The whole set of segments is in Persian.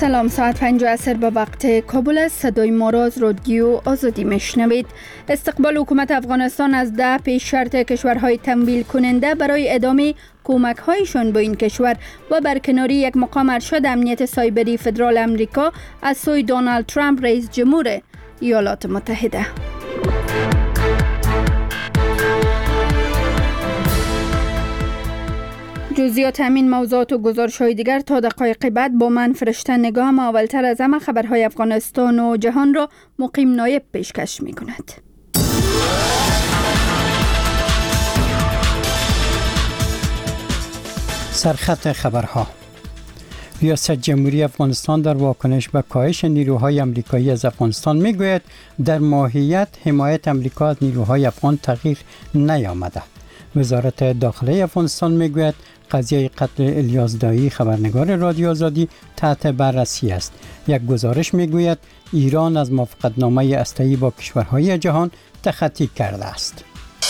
سلام، ساعت 5 عصر به وقت کابل است. صدای ما را از رادیو آزادی میشنوید. استقبال حکومت افغانستان از 10 پیش شرط کشورهای تمویل کننده برای ادامه کمک هایشان به این کشور و برکناری یک مقام ارشد امنیت سایبری فدرال امریکا از سوی دونالد ترامپ رئیس جمهور ایالات متحده. جزئیات همین موضوعات و گزارش‌های دیگر تا دقایق بعد با من فرشته نگاه، اما اولتر از همه خبرهای افغانستان و جهان را مقیم نایب پیشکش می‌کند. سرخط خبرها. ریاست جمهوری افغانستان در واکنش به کاهش نیروهای امریکایی از افغانستان میگوید در ماهیت حمایت امریکا از نیروهای افغان تغییر نیامده. وزارت داخلی افغانستان میگوید قضیه قتل الیاس دایی خبرنگار رادیو آزادی تحت بررسی است. یک گزارش میگوید ایران از موافقتنامه هسته‌ای با کشورهای جهان تخطی کرده است.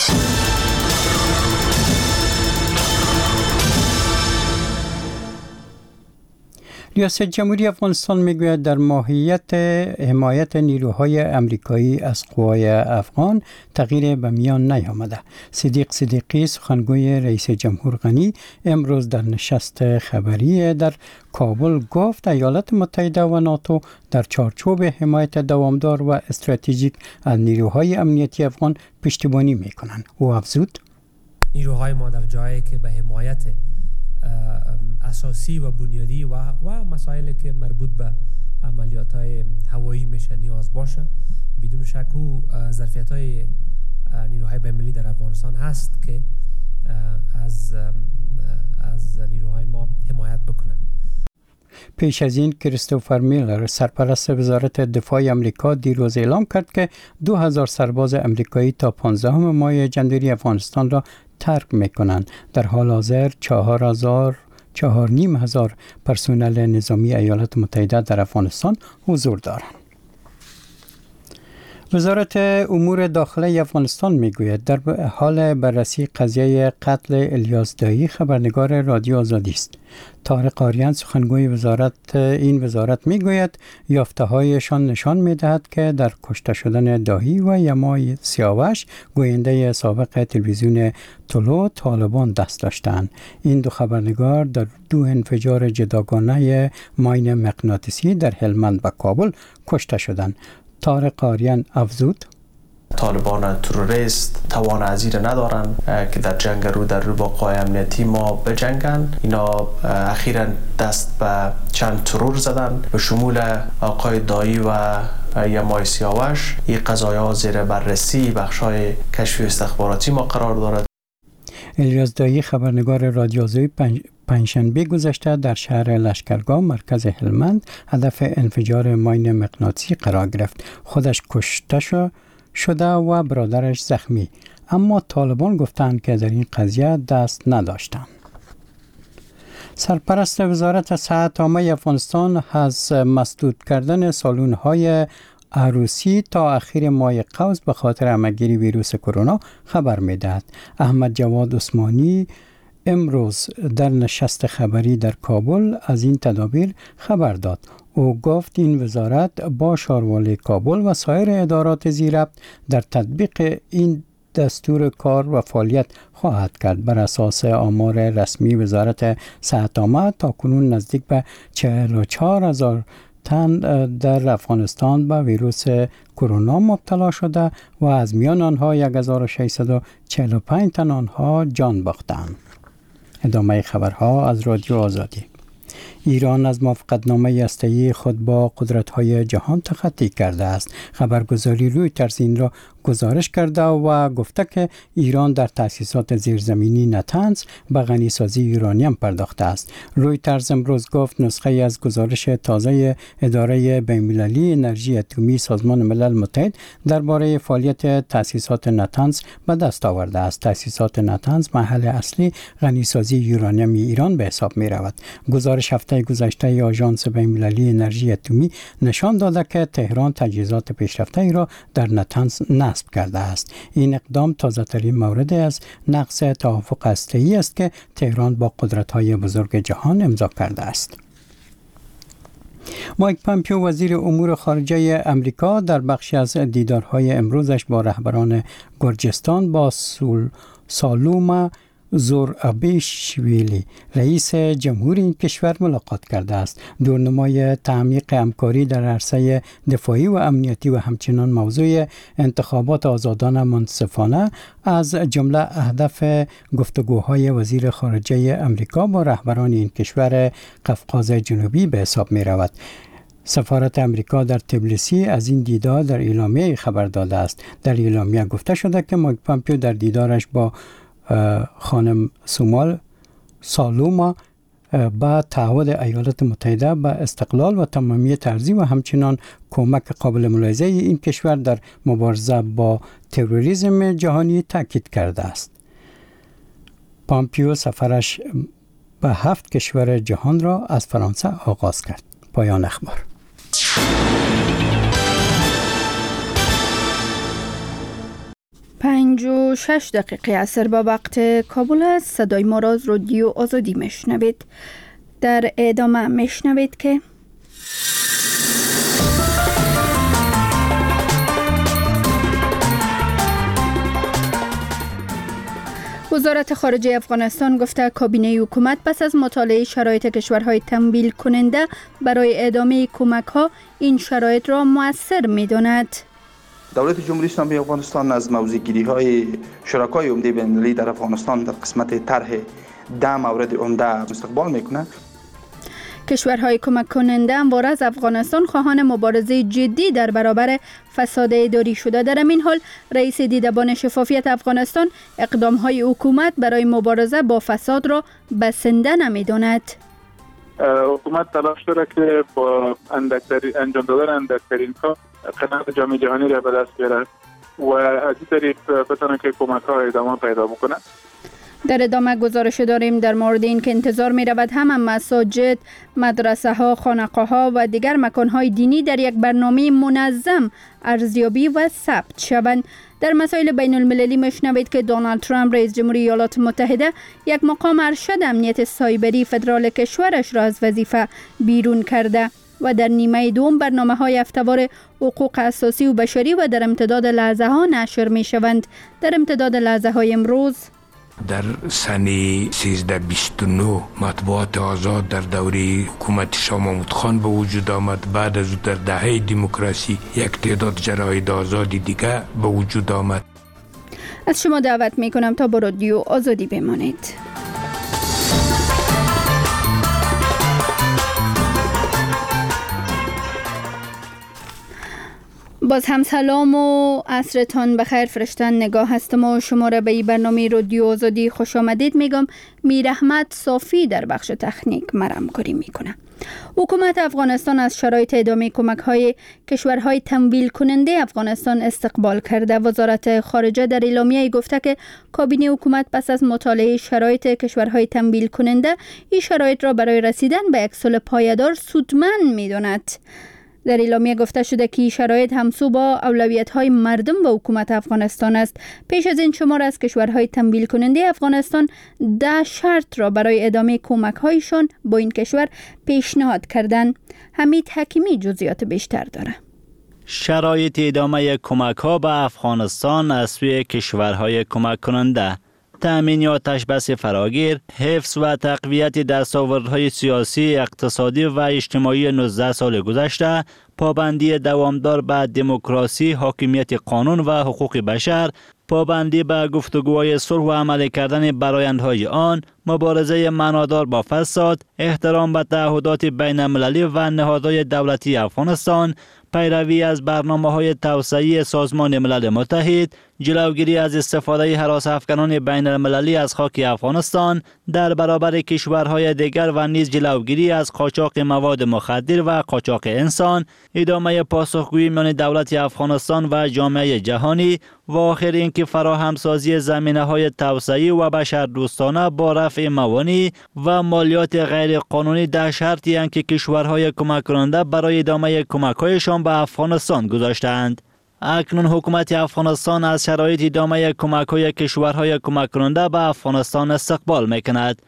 ریاست جمهوری افغانستان میگوید در ماهیت حمایت نیروهای امریکایی از قوای افغان تغییر به میان نیامده. صدیق صدیقی سخنگوی رئیس جمهور غنی امروز در نشست خبری در کابل گفت ایالات متحده و ناتو در چارچوب حمایت دوامدار و استراتژیک از نیروهای امنیتی افغان پشتیبانی میکنند. او افزود نیروهای ما در جایی که به حمایت اساسی و بنیادی و مسائلی که مربوط به عملیات‌های هوایی میشه نیاز باشه، بدون شک او ظرفیت‌های نیروهای بین‌المللی در افغانستان هست که از نیروهای ما حمایت بکنن. پیش از این کریستوفر میلر سرپرست وزارت دفاع آمریکا دیروز اعلام کرد که 2000 سرباز آمریکایی تا 15 ماه جنوری افغانستان را ترک میکنند. در حال حاضر 4,500 پرسنل نظامی ایالات متحده در افغانستان حضور دارند. وزارت امور داخلی افغانستان میگوید در حال بررسی قضیه قتل الیاس دایی خبرنگار رادیو آزادی است. طارق آریان سخنگوی این وزارت میگوید یافته‌هایشان نشان میدهد که در کشته شدن دایی و یما سیاوش گوینده سابق تلویزیون طلوع طالبان دست داشتند. این دو خبرنگار در 2 انفجار جداگانه ماین مغناطیسی در هلمند و کابل کشته شدند. طارق آریان افزود طالبان تروریست توان عزیره ندارن که در جنگ رو با قوای امنیتی ما بجنگن. اینا اخیراً دست به چند ترور زدن به شمول آقای دایی و یمای سیاوش. این قضایا زیر بررسی بخشای کشفی استخباراتی ما قرار دارد. الیاس دایی خبرنگار رادیو آزادی پنجشنبه گذشته در شهر لشکرگاه مرکز هلمند هدف انفجار ماین مغناطیسی قرار گرفت. خودش کشته شده و برادرش زخمی، اما طالبان گفتند که در این قضیه دست نداشتند. سرپرست وزارت صحت عامه افغانستان از مسدود کردن سالن‌های عروسی تا اخیر ماه قوس به خاطر همه‌گیری ویروس کرونا خبر می‌دهد. احمد جواد عثمانی امروز در نشست خبری در کابل از این تدابیر خبر داد. او گفت این وزارت با شاروالی کابل و سایر ادارات ذی‌ربط در تطبیق این دستور کار و فعالیت خواهد کرد. بر اساس آمار رسمی وزارت صحت عامه تاکنون نزدیک به 44,000 تن در افغانستان به ویروس کرونا مبتلا شده و از میان آنها 1645 تن آنها جان باختند. ادامه خبرها از رادیو آزادی. ایران از موافقتنامه هسته‌ای خود با قدرت‌های جهان تخطی کرده است. خبرگزاری رویترز این را گزارش کرده و گفته که ایران در تأسیسات زیرزمینی نتنز به غنیسازی یورانیم پرداخته است. رویترز امروز گفت نسخه از گزارش تازه اداره بین‌المللی انرژی اتمی سازمان ملل متحد درباره فعالیت تأسیسات نتنز به دست آورده است. تأسیسات نتنز محل اصلی غنیسازی یورانیم ایران به حساب می رود. گزارش هفته گذشته آژانس بین‌المللی انرژی اتمی نشان داده که تهران تجهیزات پیشرفته ای را در نتنز نصب کرده است. این اقدام تازه‌ترین مورد از نقض توافق هسته‌ای است که تهران با قدرت‌های بزرگ جهان امضا کرده است. مایک پامپیو وزیر امور خارجه امریکا در بخشی از دیدارهای امروزش با رهبران گرجستان با سالوم زورابیشویلی رئیس جمهوری این کشور ملاقات کرده است. دورنمای تعمیق همکاری در عرصه دفاعی و امنیتی و همچنین موضوع انتخابات آزادانه منصفانه از جمله اهداف گفتگوهای وزیر خارجه امریکا با رهبران این کشور قفقاز جنوبی به حساب می رود. سفارت امریکا در تبلیسی از این دیدار در اعلامیه خبر داده است. در اعلامیه گفته شده که مایک پامپیو در دیدارش با خانم سالوما با تعهد ایالات متحده به استقلال و تمامیت ارضی و همچنان کمک قابل ملاحظه این کشور در مبارزه با تروریسم جهانی تاکید کرده است. پامپیو سفرش به 7 کشور جهان را از فرانسه آغاز کرد. پایان اخبار. 5:06 عصر با وقت کابل است. صدای ما را از رادیو آزادی میشنوید. در ادامه میشنوید که وزارت خارجه افغانستان گفته کابینه حکومت پس از مطالعه شرایط کشورهای تمویل کننده برای ادامه کمک ها این شرایط را مؤثر می‌داند. دولت جمهوری اسلامی افغانستان از موضع‌گیری‌های شرکای عمده بین‌المللی در افغانستان در قسمت طرح 10 مورد عمده استقبال می‌کند. کشورهای کمک کننده همواره از افغانستان خواهان مبارزه جدی در برابر فساد اداری شده. در این حال رئیس دیدبان شفافیت افغانستان اقدام‌های حکومت برای مبارزه با فساد را بسنده نمی‌داند. حکومت تلاش داره که با انجام دادن اندکترین کار قناعت جامعه جهانی را به دست بیاره و از این طریق بتونه که کمک‌ها ادامه پیدا بکنه. در ادامه گزارش داریم در مورد این که انتظار می رود هم مساجد، مدرسه ها، خانقاه ها و دیگر مکان های دینی در یک برنامه منظم ارزیابی و ثبت شوند. در مسائل بین المللی مشنوید که دونالد ترامپ رئیس جمهوری ایالات متحده یک مقام ارشد امنیت سایبری فدرال کشورش را از وظیفه بیرون کرده و در نیمه دوم برنامه‌های هفته‌وار حقوق اساسی و بشری و در امتداد لحظه ها نشر می شوند. در امتداد لحظه های امروز در سنه 1329 مطبوعات آزاد در دوره حکومت شاه محمود خان به وجود آمد. بعد از او در دهه دموکراسی یک تعداد جراید آزادی دیگر به وجود آمد. از شما دعوت می کنم تا با رادیو آزادی بمانید. باز هم سلام و عصرتان بخیر فرشتن نگاه هستم و شما را به این برنامه رادیو آزادی خوش آمدید میگم. میر احمد صافی در بخش تکنیک همکاری میکنه. حکومت افغانستان از شرایط ادامه کمک های کشورهای تمویل کننده افغانستان استقبال کرده. وزارت خارجه در اعلامیه گفته که کابینه حکومت پس از مطالعه شرایط کشورهای تمویل کننده این شرایط را برای رسیدن به یک صلح پایدار سودمند میداند. در اعلامیه گفته شده که شرایط همسو با اولویت‌های مردم و حکومت افغانستان است. پیش از این شمار از کشورهای تمویل کننده افغانستان 10 شرط را برای ادامه کمک‌هایشان با این کشور پیشنهاد کردند. حمید حکیمی جزئیات بیشتر داره. شرایط ادامه کمک‌ها به افغانستان از سوی کشورهای کمک کننده: تأمین آتش بس فراگیر، حفظ و تقویت دستاوردهای سیاسی، اقتصادی و اجتماعی 19 سال گذشته، پابندی دوامدار به دموکراسی، حاکمیت قانون و حقوق بشر، پابندی به گفتگوهای صلح و عمل کردن برآیندهای آن، مبارزه معنادار با فساد، احترام به تعهدات بین المللی و نهادهای دولتی افغانستان، پیروی از برنامه‌های توسعه‌ای سازمان ملل متحد، جلوگیری از استفاده هراس افکنان بین المللی از خاک افغانستان در برابر کشورهای دیگر و نیز جلوگیری از قاچاق مواد مخدر و قاچاق انسان، ادامه پاسخگویی میان دولت افغانستان و جامعه جهانی و آخر اینکه فراهمسازی زمینه‌های توسعه‌ای و بشردوستانه با رفع موانع و مالیات غیر قانونی در شرطی است که کشورهای کمک کننده برای ادامه کمک‌هایشان به افغانستان گذاشتند. اکنون حکومت افغانستان از شرایط ادامه کمک‌های کشورهای کمک کننده به افغانستان استقبال می‌کند.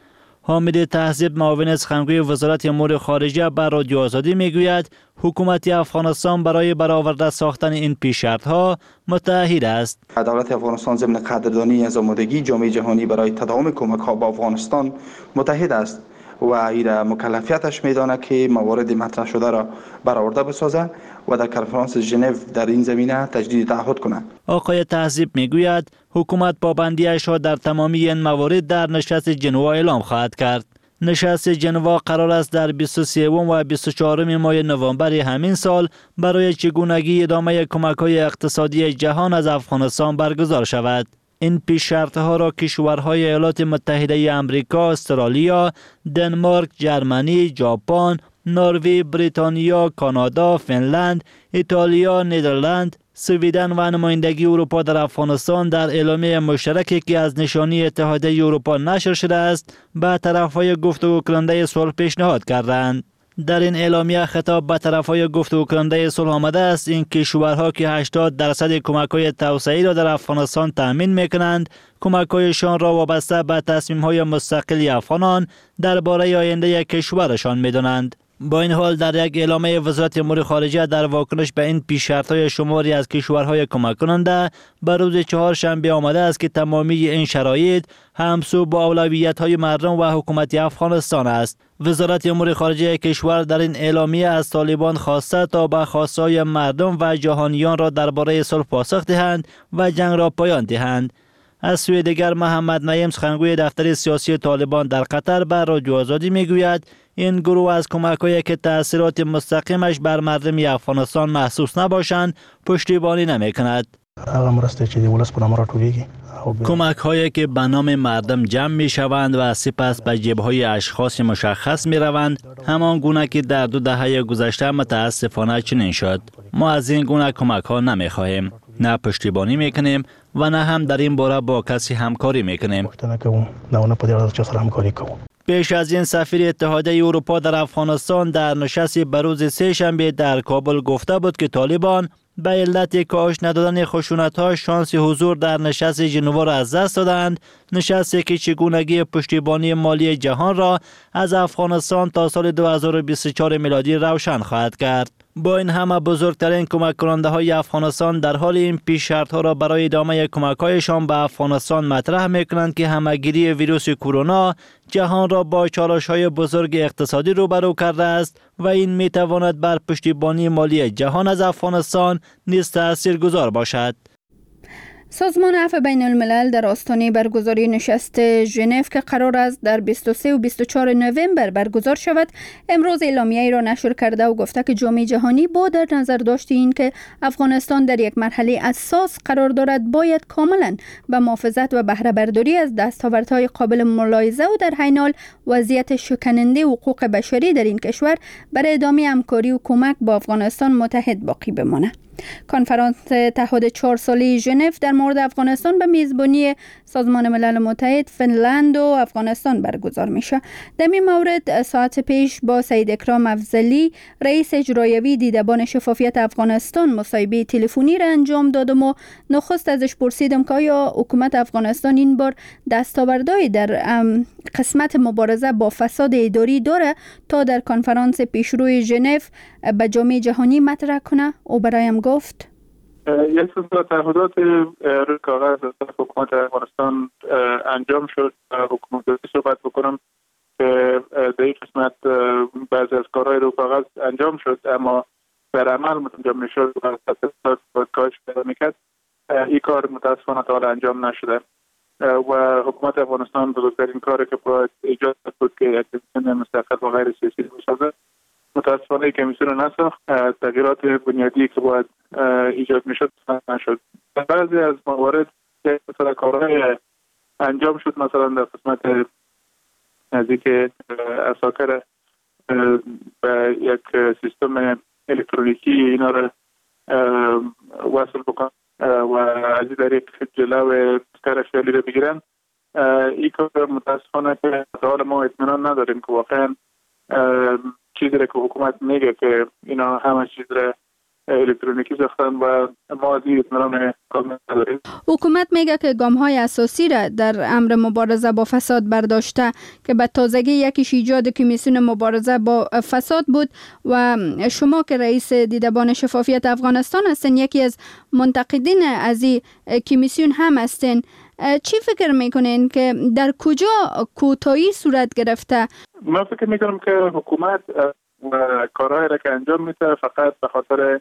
حامد تهذیب معاون سخنگوی وزارت امور خارجه بر رادیو آزادی میگوید حکومت افغانستان برای برآورده ساختن این پیش‌شرط‌ها متعهد است. دولت افغانستان ضمن قدردانی از آمادگی جامعه جهانی برای تداوم کمک‌ها به افغانستان متحد است و این مکلفیتش میداند که موارد مطرح شده را برآورده بسازد و در کنفرانس ژنو در این زمینه تجدید تعهد کند. آقای تهذیب میگوید حکومت پابندی‌اش را در تمامی این موارد در نشست ژنوا اعلام خواهد کرد. نشست ژنوا قرار است در 23 و 24 ماه نوامبر همین سال برای چگونگی ادامه کمک‌های اقتصادی جهان از افغانستان برگزار شود. این پیش‌شرط‌ها را کشورهای ایالات متحده آمریکا، استرالیا، دنمارک، جرمنی، ژاپن، نروژ، بریتانیا، کانادا، فنلند، ایتالیا، ندرلند، سویدن و نمایندگی اروپا در افغانستان در اعلامیه مشترکی که از نشانی اتحادیه اروپا نشر شده است به طرفهای گفتگو کننده صلح پیشنهاد کردند. در این اعلامیه خطاب به طرفهای گفتگو کننده صلح آمده است این کشورها که 80% کمک‌های توسعه‌ای را در افغانستان تأمین می‌کنند کمک‌هایشان را وابسته به تصمیم‌های مستقلی افغانان درباره آینده کشورشان می‌دانند. با این حال در یک اعلامیه وزارت امور خارجه در واکنش به این پیش‌شرط‌های شماری از کشورهای کمک کننده بر روز چهارشنبه آمده است که تمامی این شرایط همسو با اولویت‌های مردم و حکومت افغانستان است. وزارت امور خارجه کشور در این اعلامیه از طالبان خواسته تا به خواستهای مردم و جهانیان را درباره صلح پاسخ دهند و جنگ را پایان دهند. از سوی دیگر محمد نعیم سخنگوی دفتر سیاسی طالبان در قطر بر رادیو آزادی میگوید این گروه از کمک‌هایی که تأثیرات مستقیمش بر مردم افغانستان محسوس نباشند پشتیبانی نمی‌کند. کمک‌هایی که به نام مردم جمع می‌شوند و سپس به جیب‌های اشخاص مشخص می‌روند همان گونه که در 2 دهه گذشته متأسفانه چنین شد. ما از این گونه کمک‌ها نمی‌خواهیم، نه پشتیبانی می‌کنیم و نه هم در این باره با کسی همکاری می‌کنیم. پیش از این سفیر اتحادیه اروپا در افغانستان در نشستی به روز سه‌شنبه در کابل گفته بود که طالبان به علت کاهش ندادن خشونت‌ها شانس حضور در نشست ژنوا را از دست دادند، نشستی که چگونگی پشتیبانی مالی جهان را از افغانستان تا سال 2024 میلادی روشن خواهد کرد. با این همه بزرگترین کمک کننده های افغانستان در حال این پیش شرط ها را برای ادامه کمک هایشان به افغانستان مطرح می کنند که همهگیری ویروس کرونا جهان را با چالش های بزرگ اقتصادی روبرو کرده است و این می تواند بر پشتیبانی مالی جهان از افغانستان نیز تاثیرگذار باشد. سازمان عفو بین الملل در آستانه برگزاری نشست ژنو که قرار است در 23 و 24 نوامبر برگزار شود امروز اعلامیه‌ای را نشر کرده و گفته که جامعه جهانی با در نظر داشت این که افغانستان در یک مرحله حساس قرار دارد باید کاملا به محافظت و بهره برداری از دستاوردهای قابل ملاحظه و در حین حال وضعیت شکننده حقوق بشری در این کشور برای ادامه همکاری و کمک با افغانستان متحد باقی بماند. کنفرانس تعهد 4 ساله ژنو در مورد افغانستان به میزبانی سازمان ملل متحد، فنلند و افغانستان برگزار میشه. در این مورد ساعت پیش با سید اکرام افضلی رئیس اجرایی دیدبان شفافیت افغانستان مصاحبه تلفنی را انجام دادم و نخست ازش پرسیدم که آیا حکومت افغانستان این بار دستاوردهایی در قسمت مبارزه با فساد اداری داره تا در کنفرانس پیشروی ژنو به جامعه جهانی مطرح کنه. او برایم گفت یک سلسله تعهدات روی کاغذ از طرف حکومت افغانستان انجام شد. حکومت صحبت بکنم که در این قسمت بعضی از کارهای روی کاغذ انجام شد اما در عمل انجام نشد و باید کاهش پیدا میکرد. این کار متاسفانه تا حالا انجام نشده و حکومت افغانستان بزرگترین کاری که باید ایجاد بود که یک کمیسیون مستقل و غیر سیاسی بسازه متاسفانه کمیسیون نساخت. تغییرات بنیادی که باید ایجاد میشد نشد. بعضی از موارد که مثلا کارهای انجام شد مثلا در قسمت نزدیک اساکر به یک سیستم الکترونیکی اینا رو وصل بکن و از این طریق جلو کار فعلی رو بگیرن. این کار متاسفانه که حال ما اطمینان نداریم که واقعا چیزی که حکومت میگه که اینا همه چیز رو الکترونیکی ساختن و ما از این اطمینان کامل نداریم. حکومت میگه که گام‌های اساسی را در امر مبارزه با فساد برداشته که به تازگی یکیش ایجاد کمیسیون مبارزه با فساد بود و شما که رئیس دیدبان شفافیت افغانستان هستین، یکی از منتقدین از این کمیسیون هم هستین. چی فکر میکنین که در کجا کوتاهی صورت گرفته؟ من فکر میکنم که حکومت و کارهایی را که انجام میده فقط به خاطر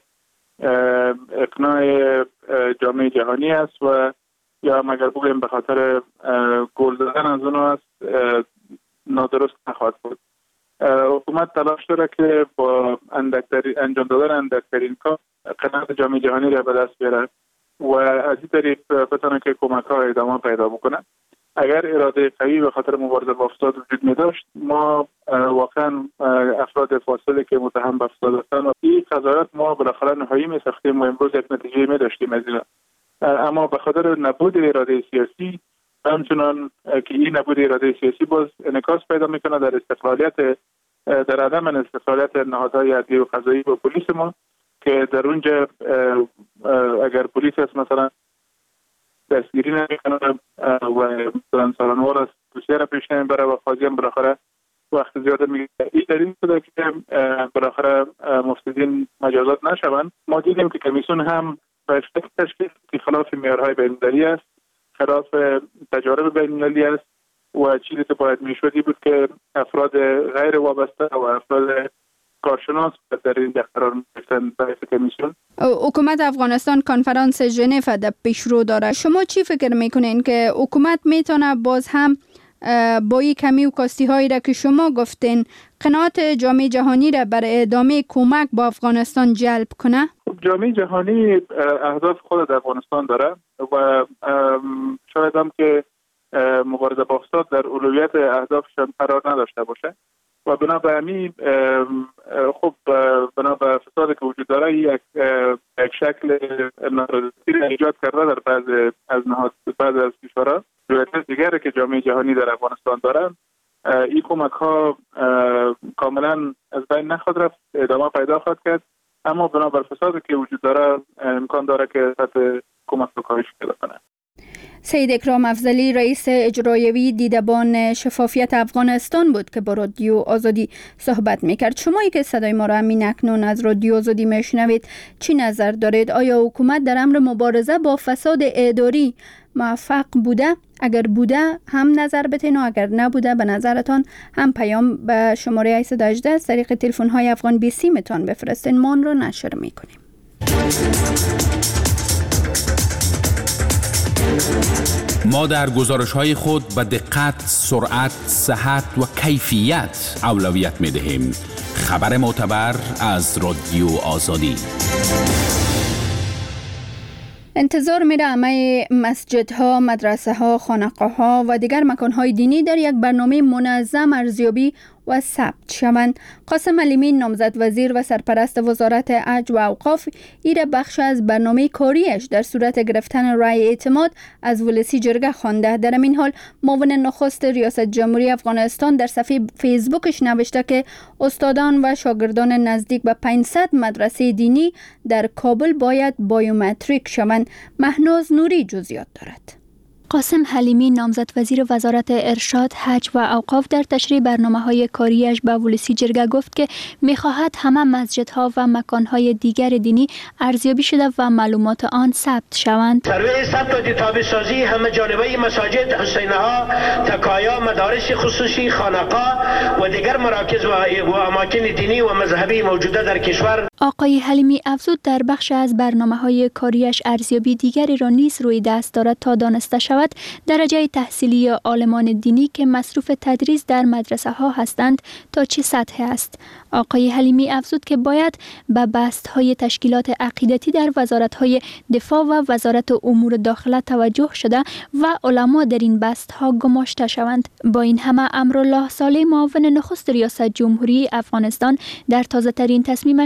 اقناع جامعه جهانی است و یا مگر بگویم به خاطر گل زدن از اون است، نادرست نخواهد بود. حکومت تلاش داره که با انجام دادن اندکترین کار قناعت جامعه جهانی را به دست بیاره و از این طریق بتونه که کمک ها ادامه پیدا بکنه. اگر اراده قوی به خاطر مبارزه با فساد وجود می داشت، ما واقعا افراد فاسدی که متهم به فساد هستند این قضاوت ما بالاخره نهایی می ساختیم و امروز یک نتیجه می داشتیم از این. اما به خاطر نبود اراده سیاسی، همچنان که این نبود اراده سیاسی باز انعکاس پیدا میکنه در استقلالیت، در عدم استقلالیت نهادهای عدلی و قضایی و پلیس ما، که در اونجا اگر پلیس است مثلا دستگیری نمیکنه و مثلا سالانوار از دوسیه را پیش نمیبره و قاضی هم بالاخره وقت زیاده میگه. این دلیل شده که بالاخره مفسدین مجازات نشوند. ما دیدیم که کمیسیون هم به تشکیل که خلاف معیارهای بین‌المللی است، خلاف تجارب بین‌المللی است و چیزی که باید میشد بود که افراد غیر وابسته و افراد کارشناس در این قرار می‌گرفتن برای کمیسیون. حکومت افغانستان کنفرانس ژنو در پیشرو داره. شما چی فکر میکنین که حکومت میتونه باز هم با این کمی و کاستی هایی را که شما گفتین قناعت جامعه جهانی را برای ادامه کمک با افغانستان جلب کنه؟ جامعه جهانی اهداف خود در افغانستان داره و شاید هم که مبارزه با فساد در اولویت اهدافشان قرار نداشته باشه و بنا به همین خب بنا به فسادی که وجود داره یک شکل نارضایتی ایجاد کرده در بعض از کشورها. رویت دیگری که جامعه جهانی در افغانستان دارن، این کمک ها کاملا از بین نخواهد رفت، ادامه پیدا خواهد کرد، اما بنا بر فسادی که وجود داره امکان داره که سطح کمک رو کاهش پیدا کنه. سید اکرام افضلی رئیس اجرایی دیدبان شفافیت افغانستان بود که با رادیو آزادی صحبت میکرد. شمایی که صدای ما را همین اکنون از رادیو آزادی میشنوید چی نظر دارید؟ آیا حکومت در امر مبارزه با فساد اداری موفق بوده؟ اگر بوده هم نظر بتین و اگر نبوده به نظرتان هم پیام به شماره 818 از طریق تلفن های افغان BC میتون بفرستین. ما آن را نشر میکنیم. ما در گزارش‌های خود به دقت، سرعت، صحت و کیفیت اولویت می‌دهیم. خبر معتبر از رادیو آزادی. انتظار میره همه مسجدها، مدرسه‌ها، خانقاه‌ها و دیگر مکان‌های دینی در یک برنامه منظم ارزیابی و ثبت شوند. قاسم حلیمی نامزد وزیر و سرپرست وزارت حج و اوقاف ایره بخش از برنامه کاریش در صورت گرفتن رای اعتماد از ولسی جرگه خوانده. در این حال معاون نخست ریاست جمهوری افغانستان در صفحه فیسبوکش نوشته که استادان و شاگردان نزدیک به 500 مدرسه دینی در کابل باید بایومتریک شوند. مهناز نوری جزئیات دارد. قاسم حلیمی نامزد وزیر وزارت ارشاد، حج و اوقاف در تشریح برنامه‌های کاریش به ولسی جرگه گفت که می‌خواهد همه مسجدها و مکان‌های دیگر دینی ارزیابی شده و معلومات آن ثبت شوند. سروی ثبت و دیتابه سازی همه جانبه مساجد، حسین‌ها، تکایا، مدارس خصوصی، خانقاه و دیگر مراکز و اماکن دینی و مذهبی موجوده در کشور. آقای حلیمی افزود در بخش از برنامه‌های کاریش ارزیابی دیگری را نیز روی دست دارد تا دانسته شود درجه تحصیلی عالمان دینی که مصروف تدریس در مدرسه ها هستند تا چه سطح است. آقای حلیمی افزود که باید به بست‌های تشکیلات عقیدتی در وزارت‌های دفاع و وزارت امور داخله توجه شده و علما در این بست‌ها گماشته شوند. با این همه امرالله صالح معاون نخست ریاست جمهوری افغانستان در تازه‌ترین تصمیمش از 3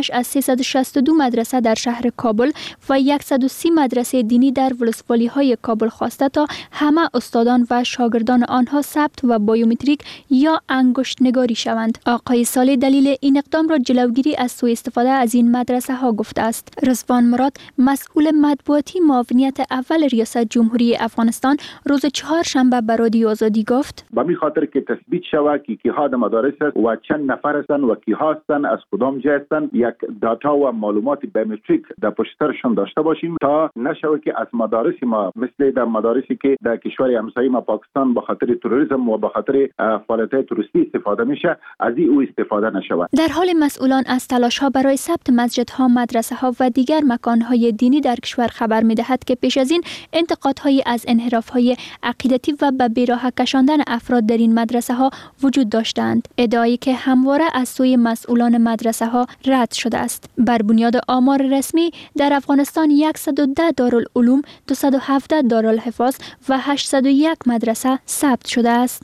362 مدرسه در شهر کابل و 130 مدرسه دینی در ولسوالی‌های کابل خواسته تا همه استادان و شاگردان آنها ثبت و بایومتریک یا انگشت نگاری شوند. آقای صالح دلیل این اقدام را جلوگیری از سوء استفاده از این مدرسه ها گفته است. رضوان مراد مسئول مطبوعاتی معاونیت اول ریاست جمهوری افغانستان روز چهارشنبه به رادیو آزادی گفت: به می خاطر که تثبیت شود که کیها در مدارس است و چند نفر هستند و کیها هستند، از کدام جای هستند، یک داتا و معلومات بایومتریک در پشت سرشون داشته باشیم تا نشود که از مدارس ما مثل در مدارسی که در کشور همسایه ما پاکستان به خاطر تروریسم و به خاطر فعالیت‌های توریستی استفاده میشه از او استفاده نشود. در حال مسئولان از تلاش‌ها برای ثبت مسجدها، مدرسه‌ها و دیگر مکان‌های دینی در کشور خبر می‌دهد که پیش از این انتقادهایی از انحراف‌های عقیدتی و به بیراه کشاندن افراد در این مدرسه‌ها وجود داشتند. ادعایی که همواره از سوی مسئولان مدرسه‌ها رد شده است. بر بنیاد آمار رسمی در افغانستان 110 دارالعلوم، 217 دارالحفاظ و 801 مدرسه ثبت شده است.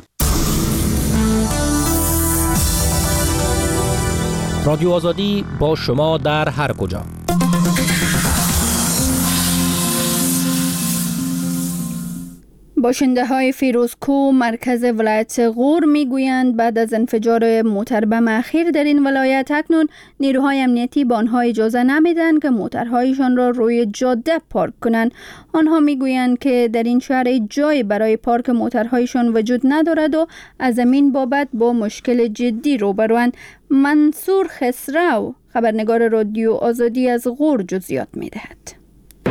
رادیو آزادی با شما در هر کجا. باشنده های فیروزکوه مرکز ولایت غور میگویند بعد از انفجار موتر بم اخیر در این ولایت اکنون نیروهای امنیتی به آنها اجازه نمیدن که موترهایشان را روی جاده پارک کنند. آنها میگویند که در این شهر جای برای پارک موترهایشان وجود ندارد و از این بابت با مشکل جدی روبروند. منصور خسرو خبرنگار رادیو آزادی از غور جزئیات میدهد.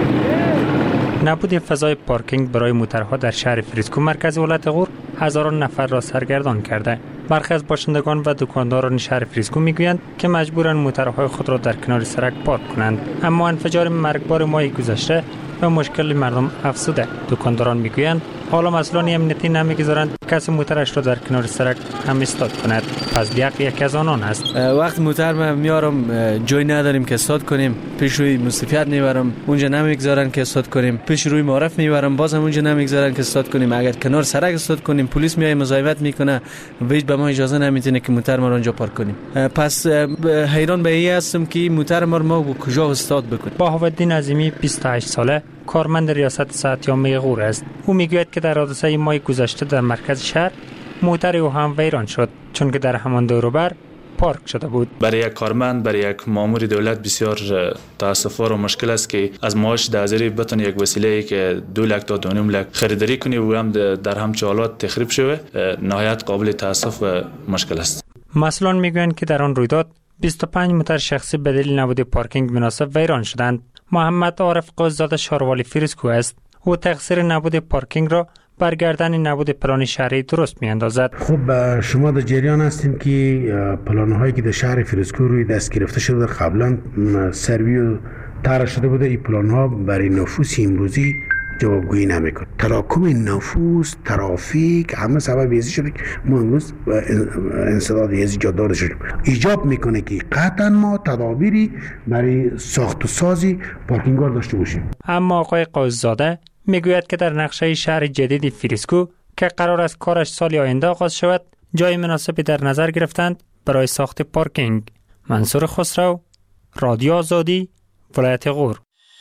نبود فضای پارکینگ برای موترها در شهر فیروزکوه مرکز ولایت غور هزاران نفر را سرگردان کرده. برخی از باشندگان و دکانداران شهر فیروزکوه میگویند که مجبورند موترهای خود را در کنار سرک پارک کنند، اما انفجار مرگبار ماه گذشته و مشکل مردم افزوده. دکانداران میگویند حالا مسئولان امنیتی نمیگذارند کسی موترش را در کنار سرک هم استاد کند. فضل حق یکی از آنان است. وقت موتر میارم جای نداریم که استاد کنیم، پیش روی مصطفیات میبرم اونجا نمیگذارن که استاد کنیم، پیش روی معرف میبرم بازم اونجا نمیگذارن که استاد کنیم. اگر کنار سرک استاد کنیم پلیس میای مزاحمت میکنه و هیچ به ما اجازه نمیتونه که موتر ما را اونجا پارک کنیم. پس حیران به این هستم که موتر ما کجا استاد بکنیم. بهاءالدین عظیمی 28 ساله کارمند ریاست صحت‌یابی غور است. او میگوید که در حادثه ماه گذشته در مرکز شهر موتر او هم ویران شد چون که در همان دور و بر پارک شده بود. برای یک کارمند، برای یک مامور دولت بسیار تاسف‌آور و مشکل است که از معاش 10,000 بتونه یک وسیله‌ای که 2 لک تا 2.5 لک خریداری کنی و هم در همچین حالات تخریب شوه، نهایت قابل تاسف و مشکل است. مسئولان میگویند که در آن رویداد 25 موتر شخصی به دلیل نبود پارکینگ مناسب ویران شدند. محمد عارف قاضی‌زاده شاروالی فیروزکوه است. او تقصیر نبود پارکینگ را برگردن نبود پلان شهری درست می‌اندازد. خب شما در جریان هستین که پلان‌هایی که در شهر فیروزکوه روی دست گرفته شده قبلا سروی و طرح شده بوده، این پلان‌ها برای نفوس امروزی جوابگویی نمیکنه. تراکم نفوس، ترافیک همه سبب ازی شده که ما امروز انسداد ازی جادار شدیم. ایجاب میکنه که قطعا ما تدابیری برای ساخت و سازی پارکینگ‌ها داشته باشیم. اما آقای قاضی‌زاده میگوید که در نقشه شهر جدید فیروزکوه که قرار است کارش سال آینده آغاز شود، جای مناسبی در نظر گرفتند برای ساخت پارکینگ. منصور خسرو، رادیو آزادی، ولایت غور.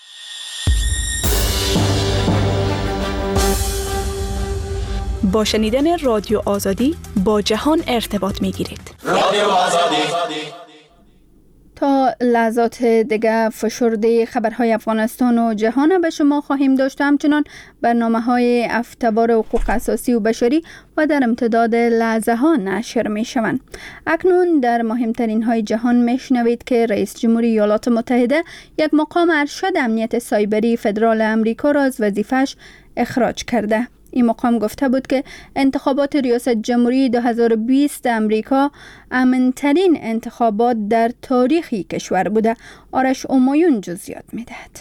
با شنیدن رادیو آزادی با جهان ارتباط میگیرید. رادیو آزادی. تا لحظات دیگه فشرده خبرهای افغانستان و جهان به شما خواهیم داشت، همچنان برنامه‌های افتوار حقوق اساسی و بشری و در امتداد لحظه ها نشر می شوند. اکنون در مهمترین های جهان می شنوید که رئیس جمهوری ایالات متحده یک مقام ارشد امنیت سایبری فدرال امریکا را از وظیفه‌اش اخراج کرده. این مقام گفته بود که انتخابات ریاست جمهوری 2020 امریکا امن‌ترین انتخابات در تاریخ کشور بوده. آرش امایون جزئیات می‌دهد.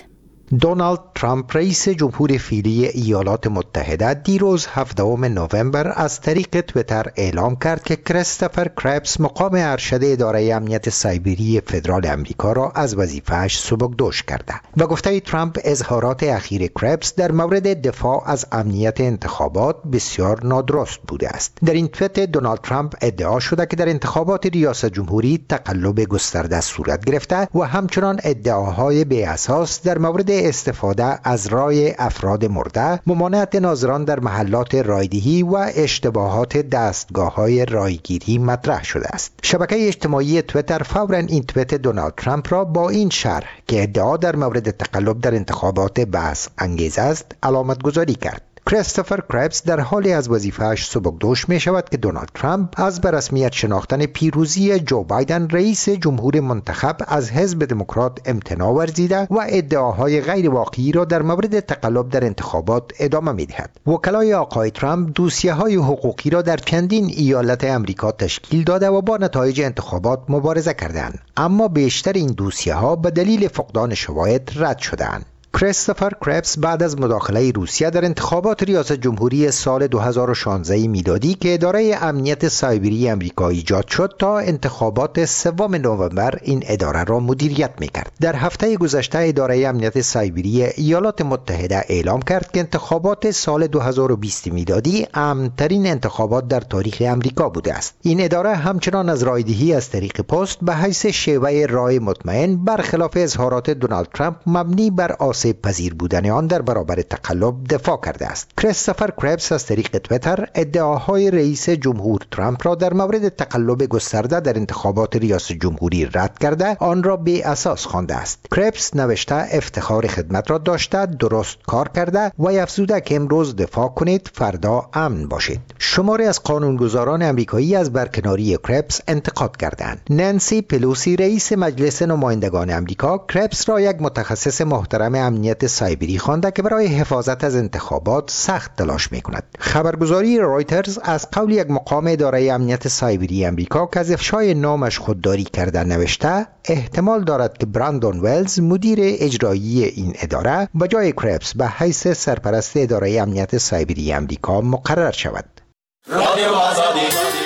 دونالد ترامپ رئیس جمهور فعلی ایالات متحده دیروز 17 نوامبر از طریق توییتر اعلام کرد که کریستوفر کربس مقام ارشد اداره امنیت سایبری فدرال امریکا را از وظیفه‌اش سبکدوش کرده و گفته ترامپ اظهارات اخیر کربس در مورد دفاع از امنیت انتخابات بسیار نادرست بوده است. در این توییت دونالد ترامپ ادعا شده که در انتخابات ریاست جمهوری تقلب گسترده صورت گرفته و همچنان ادعاهای بی اساس در مورد استفاده از رای افراد مرده، ممانعت ناظران در محلات رایدهی و اشتباهات دستگاه‌های رایگیری مطرح شده است. شبکه اجتماعی توییتر فوراً این توییت دونالد ترامپ را با این شرح که ادعا در مورد تقلب در انتخابات بحث انگیز است علامت گذاری کرد. کریستوفر کربس در حالی از وظیفه‌اش سبکدوش می شود که دونالد ترامپ از به رسمیت شناختن پیروزی جو بایدن رئیس جمهور منتخب از حزب دموکرات امتناع ورزیده و ادعاهای غیر واقعی را در مورد تقلب در انتخابات ادامه می دهد. وکلای آقای ترامپ دوسیه‌های حقوقی را در چندین ایالت امریکا تشکیل داده و با نتایج انتخابات مبارزه کردند، اما بیشتر این دوسیه‌ها به دلیل فقدان شواهد رد شدند. کریستوفر کربس بعد از مداخله روسیه در انتخابات ریاست جمهوری سال 2016 میلادی که اداره امنیت سایبری آمریکا ایجاد شد تا انتخابات 3 نوامبر این اداره را مدیریت میکرد. در هفته گذشته اداره امنیت سایبری ایالات متحده اعلام کرد که انتخابات سال 2020 میلادی امن‌ترین انتخابات در تاریخ آمریکا بوده است. این اداره همچنان از رایدهی از طریق پست به حیث شیوه رای مطمئن برخلاف اظهارات دونالد ترامپ مبنی بر آسیب پذیر بودن آن در برابر تقلب دفاع کرده است. کریستوفر کربس از طریق توییتر ادعاهای رئیس جمهور ترامپ را در مورد تقلب گسترده در انتخابات ریاست جمهوری رد کرده آن را بی اساس خوانده است. کربس نوشته افتخار خدمت را داشته، درست کار کرده و افزوده که امروز دفاع کنید، فردا امن باشید. شماری از قانونگذاران آمریکایی از برکناری کربس انتقاد کردند. نانسی پلوسی رئیس مجلس نمایندگان آمریکا کربس را یک متخصص محترم امنیت سایبری خوانده که برای حفاظت از انتخابات سخت تلاش می‌کند. خبرگزاری رایترز از قول یک مقام اداره امنیت سایبری آمریکا که از افشای نامش خودداری کرده نوشته احتمال دارد که براندون ولز مدیر اجرایی این اداره به جای کربس به حیث سرپرست اداره امنیت سایبری آمریکا مقرر شود. رادیو آزادی.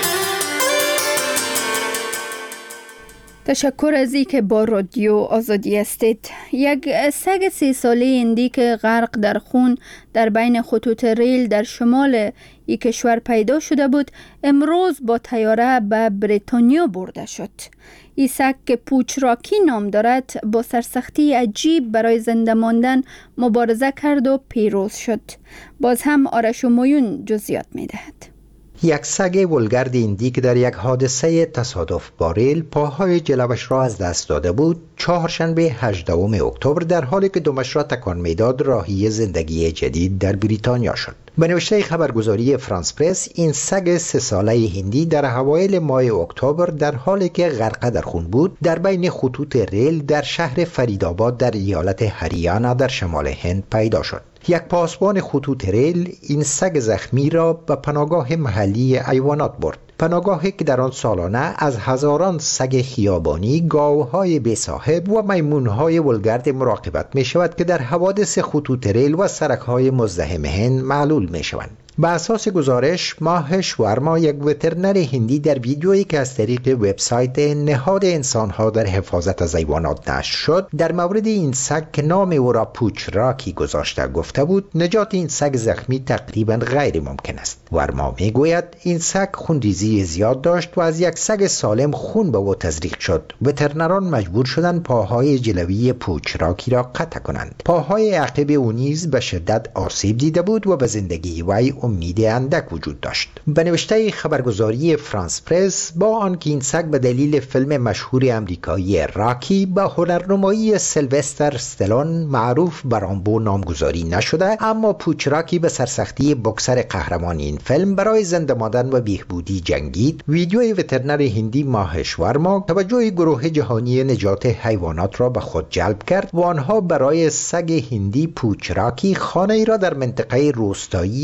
تشکر از اینکه با رادیو آزادی هستید. یک سگ 3 ساله هندی که غرق در خون در بین خطوط ریل در شمال این کشور پیدا شده بود امروز با طیاره به بریتانیا برده شد. این سگ که پوچراکی نام دارد با سرسختی عجیب برای زنده ماندن مبارزه کرد و پیروز شد. باز هم آرش مویون جزئیات می‌دهد. یک سگ ولگرد هندی که در یک حادثه تصادف با ریل پاهای جلوش را از دست داده بود چهارشنبه 18 اکتبر در حالی که دمش را تکان میداد راهی زندگی جدید در بریتانیا شد. به نوشته خبرگزاری فرانس پرس این سگ 3 ساله هندی در اوایل ماه اکتبر در حالی که غرقه در خون بود در بین خطوط ریل در شهر فریدآباد در ایالت هریانه در شمال هند پیدا شد. یک پاسبان خطوط ریل این سگ زخمی را به پناهگاه محلی حیوانات برد. پناهگاهی که در آن سالانه از هزاران سگ خیابانی، گاوهای بی صاحب و میمونهای ولگرد مراقبت می شود که در حوادث خطوط ریل و سرک‌های مزدحم هند معلول می شوند. به اساس گزارش ماهش ورما یک وترنر هندی در ویدیویی که از طریق وبسایت نهاد انسانها در حفاظت از حیوانات نشر شد در مورد این سگ که نام او را پوچراکی گذاشته گفته بود نجات این سگ زخمی تقریبا غیر ممکن است. ورما میگوید این سگ خونریزی زیاد داشت و از یک سگ سالم خون به او تزریق شد. وترنران مجبور شدند پاهای جلوی پوچراکی را قطع کنند. پاهای عقب او نیز به شدت آسیب دیده بود و به زندگی وی امید اندک وجود داشت. به نوشته خبرگزاری فرانس پرس با آنکه این سگ به دلیل فیلم مشهور آمریکایی راکی به هنرنمایی سیلوستر استالون معروف به رامبو نامگذاری نشده، اما پوچراکی به سرسختی بکسر قهرمان این فیلم برای زنده ماندن و بهبودی جنگید. ویدیوی وترنر هندی ماهش ورما توجه گروه جهانی نجات حیوانات را به خود جلب کرد و آنها برای سگ هندی پوچراکی خانه‌ای را در منطقه روستایی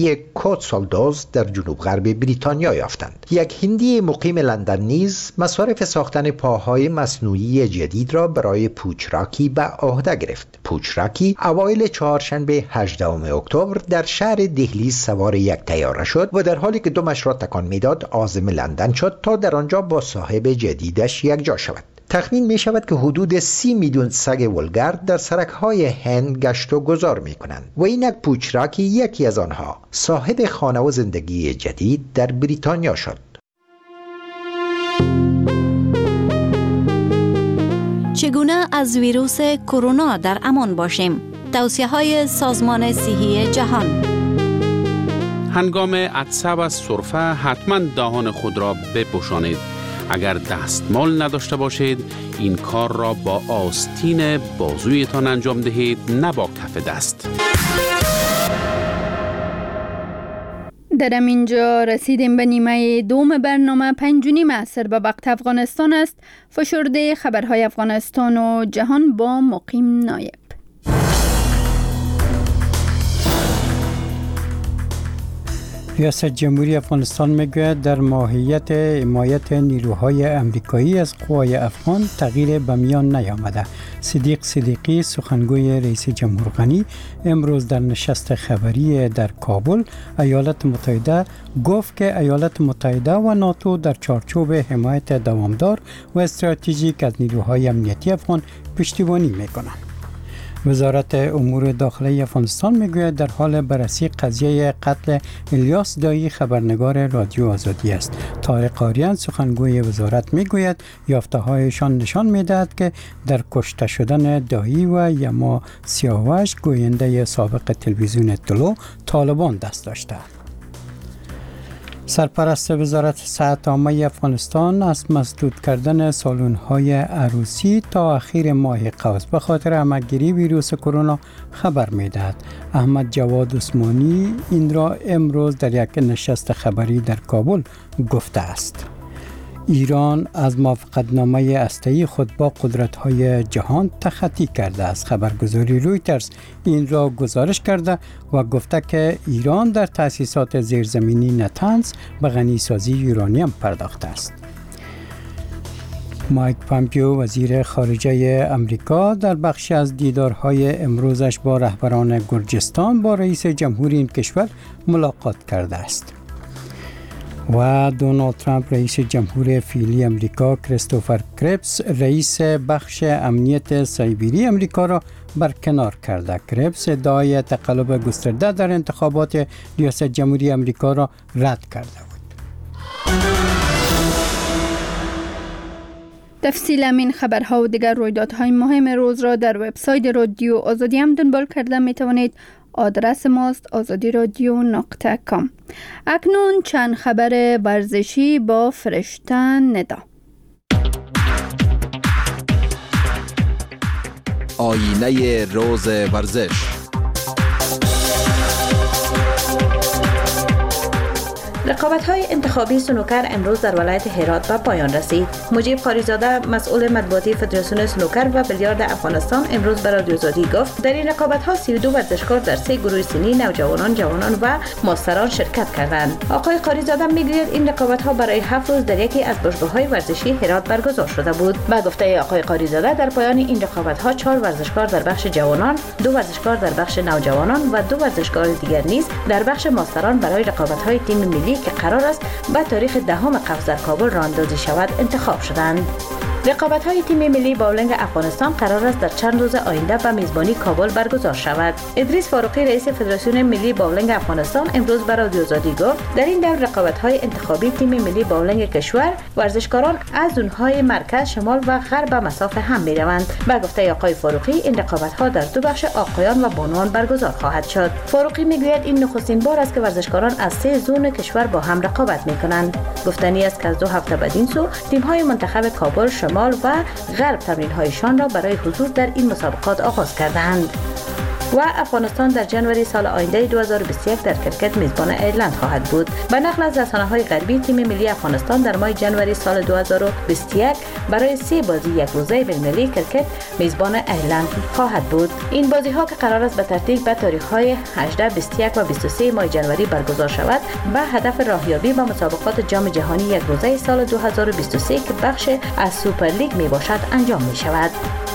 70 سال دوز در جنوب غرب بریتانیا یافتند. یک هندی مقیم لندن نیز مصارف ساختن پاهای مصنوعی جدید را برای پوچراکی به عهده گرفت. پوچراکی اوایل چهارشنبه 18 اکتبر در شهر دهلی سوار یک طیاره شد و در حالی که دمش را تکان میداد عازم لندن شد تا در آنجا با صاحب جدیدش یکجا شود. تخمین می شود که حدود 30 میلیون سگ ولگرد در سرک‌های هند گشت و گذار می کنند و اینک پوچراکی یکی از آنها صاحب خانه و زندگی جدید در بریتانیا شد. چگونه از ویروس کرونا در امان باشیم؟ توصیه‌های سازمان صحی جهان. هنگام عطسه و سرفه حتما دهان خود را بپوشانید. اگر دستمال نداشته باشید این کار را با آستین بازویتان انجام دهید، نه با کف دست. در اینجا رسیدیم به نیمه دوم برنامه. 5:30 عصر به وقت افغانستان است. فشرده خبرهای افغانستان و جهان با مقیم نایب. ریاست جمهوری افغانستان میگوید در ماهیت حمایت نیروهای امریکایی از قوای افغان تغییر به میان نیامده. صدیق صدیقی سخنگوی رئیس جمهور غنی امروز در نشست خبری در کابل ایالات متحده گفت که ایالات متحده و ناتو در چارچوب حمایت دوامدار و استراتژیک از نیروهای امنیتی افغان پشتیبانی میکنند. وزارت امور داخلی افغانستان میگوید در حال بررسی قضیه قتل الیاس دایی خبرنگار رادیو آزادی است. طارق آریان سخنگوی وزارت میگوید یافته‌هایشان نشان میدهد که در کشته شدن دایی و یما سیاوش گوینده سابق تلویزیون طلوع طالبان دست داشته. سرپرست وزارت صحت عامه افغانستان از مسدود کردن سالن‌های عروسی تا اخیر ماه قوس به خاطر عملگیری ویروس کرونا خبر می‌دهد. احمد جواد عثمانی این را امروز در یک نشست خبری در کابل گفته است. ایران از موافقتنامه هسته‌ای خود با قدرت‌های جهان تخطی کرده است. خبرگزاری رویترز این را گزارش کرده و گفته که ایران در تأسیسات زیرزمینی نتنز به غنیسازی یورانیم پرداخته است. مایک پامپیو وزیر خارجه امریکا در بخشی از دیدارهای امروزش با رهبران گرجستان با رئیس جمهوری این کشور ملاقات کرده است. و دونالد ترامپ رئیس جمهور فعلی امریکا کریستوفر کرپس رئیس بخش امنیت سایبری امریکا را برکنار کرده. کرپس ادعای تقلب گسترده در انتخابات ریاست جمهوری امریکا را رد کرده بود. تفصیل این خبرها و دیگر رویدادهای مهم روز را در وبسایت رادیو آزادی هم دنبال کرده می توانید. آدرس ماست azadiradyo.com. اکنون چند خبر ورزشی با فرشته ندا. آینه روز ورزش. رقابت‌های انتخابی سنوکر امروز در ولایت هرات به پایان رسید. مجیب قاریزاده مسئول مطبوعاتی فدراسیون سنوکر و بیلیارد افغانستان امروز به رادیو آزادی گفت در این رقابت‌ها 32 ورزشکار در 3 گروه سنی نوجوانان، جوانان و ماستران شرکت کردند. آقای قاریزاده میگوید این رقابت‌ها برای 7 روز در یکی از باشگاه‌های ورزشی هرات برگزار شده بود. با گفته آقای قاریزاده در پایان این رقابت‌ها 4 ورزشکار در بخش جوانان، 2 ورزشکار در بخش نوجوانان و 2 ورزشکار دیگر نیز در بخش ماستران برای رقابت‌های تیم ملی که قرار است به تاریخ 10 قوس در کابل راه اندازی شود انتخاب شدند. رقابت‌های تیم ملی باولنگ افغانستان قرار است در چند روز آینده به میزبانی کابل برگزار شود. ادریس فاروقی رئیس فدراسیون ملی باولنگ افغانستان امروز به رادیو آزادی گفت در این دور رقابت‌های انتخابی تیم ملی باولنگ کشور ورزشکاران از اونهای مرکز، شمال و غرب به مسافه هم می‌روند. به گفته آقای فاروقی این رقابت‌ها در 2 بخش آقایان و بانوان برگزار خواهد شد. فاروقی می‌گوید این نخستین بار است که ورزشکاران از 3 زون کشور با هم رقابت می‌کنند. گفتنی است که از 2 هفته بعد این سو تیم‌های منتخب کابل، شمال و غرب تمرین‌هایشان را برای حضور در این مسابقات آغاز کردند. و افغانستان در جنوری سال آینده 2021 در کرکت میزبان ایرلند خواهد بود. به نقل از رسانه‌های غربی، تیم ملی افغانستان در ماه جنوری سال 2021 برای 3 بازی یک روزه بین‌المللی کرکت میزبان ایرلند خواهد بود. این بازی‌ها که قرار است به ترتیب به تاریخ‌های 18، 21 و 23 ماه جنوری برگزار شود، به هدف راهیابی به مسابقات جام جهانی یک روزه سال 2023 که بخش از سوپر لیگ میباشد انجام می‌شود.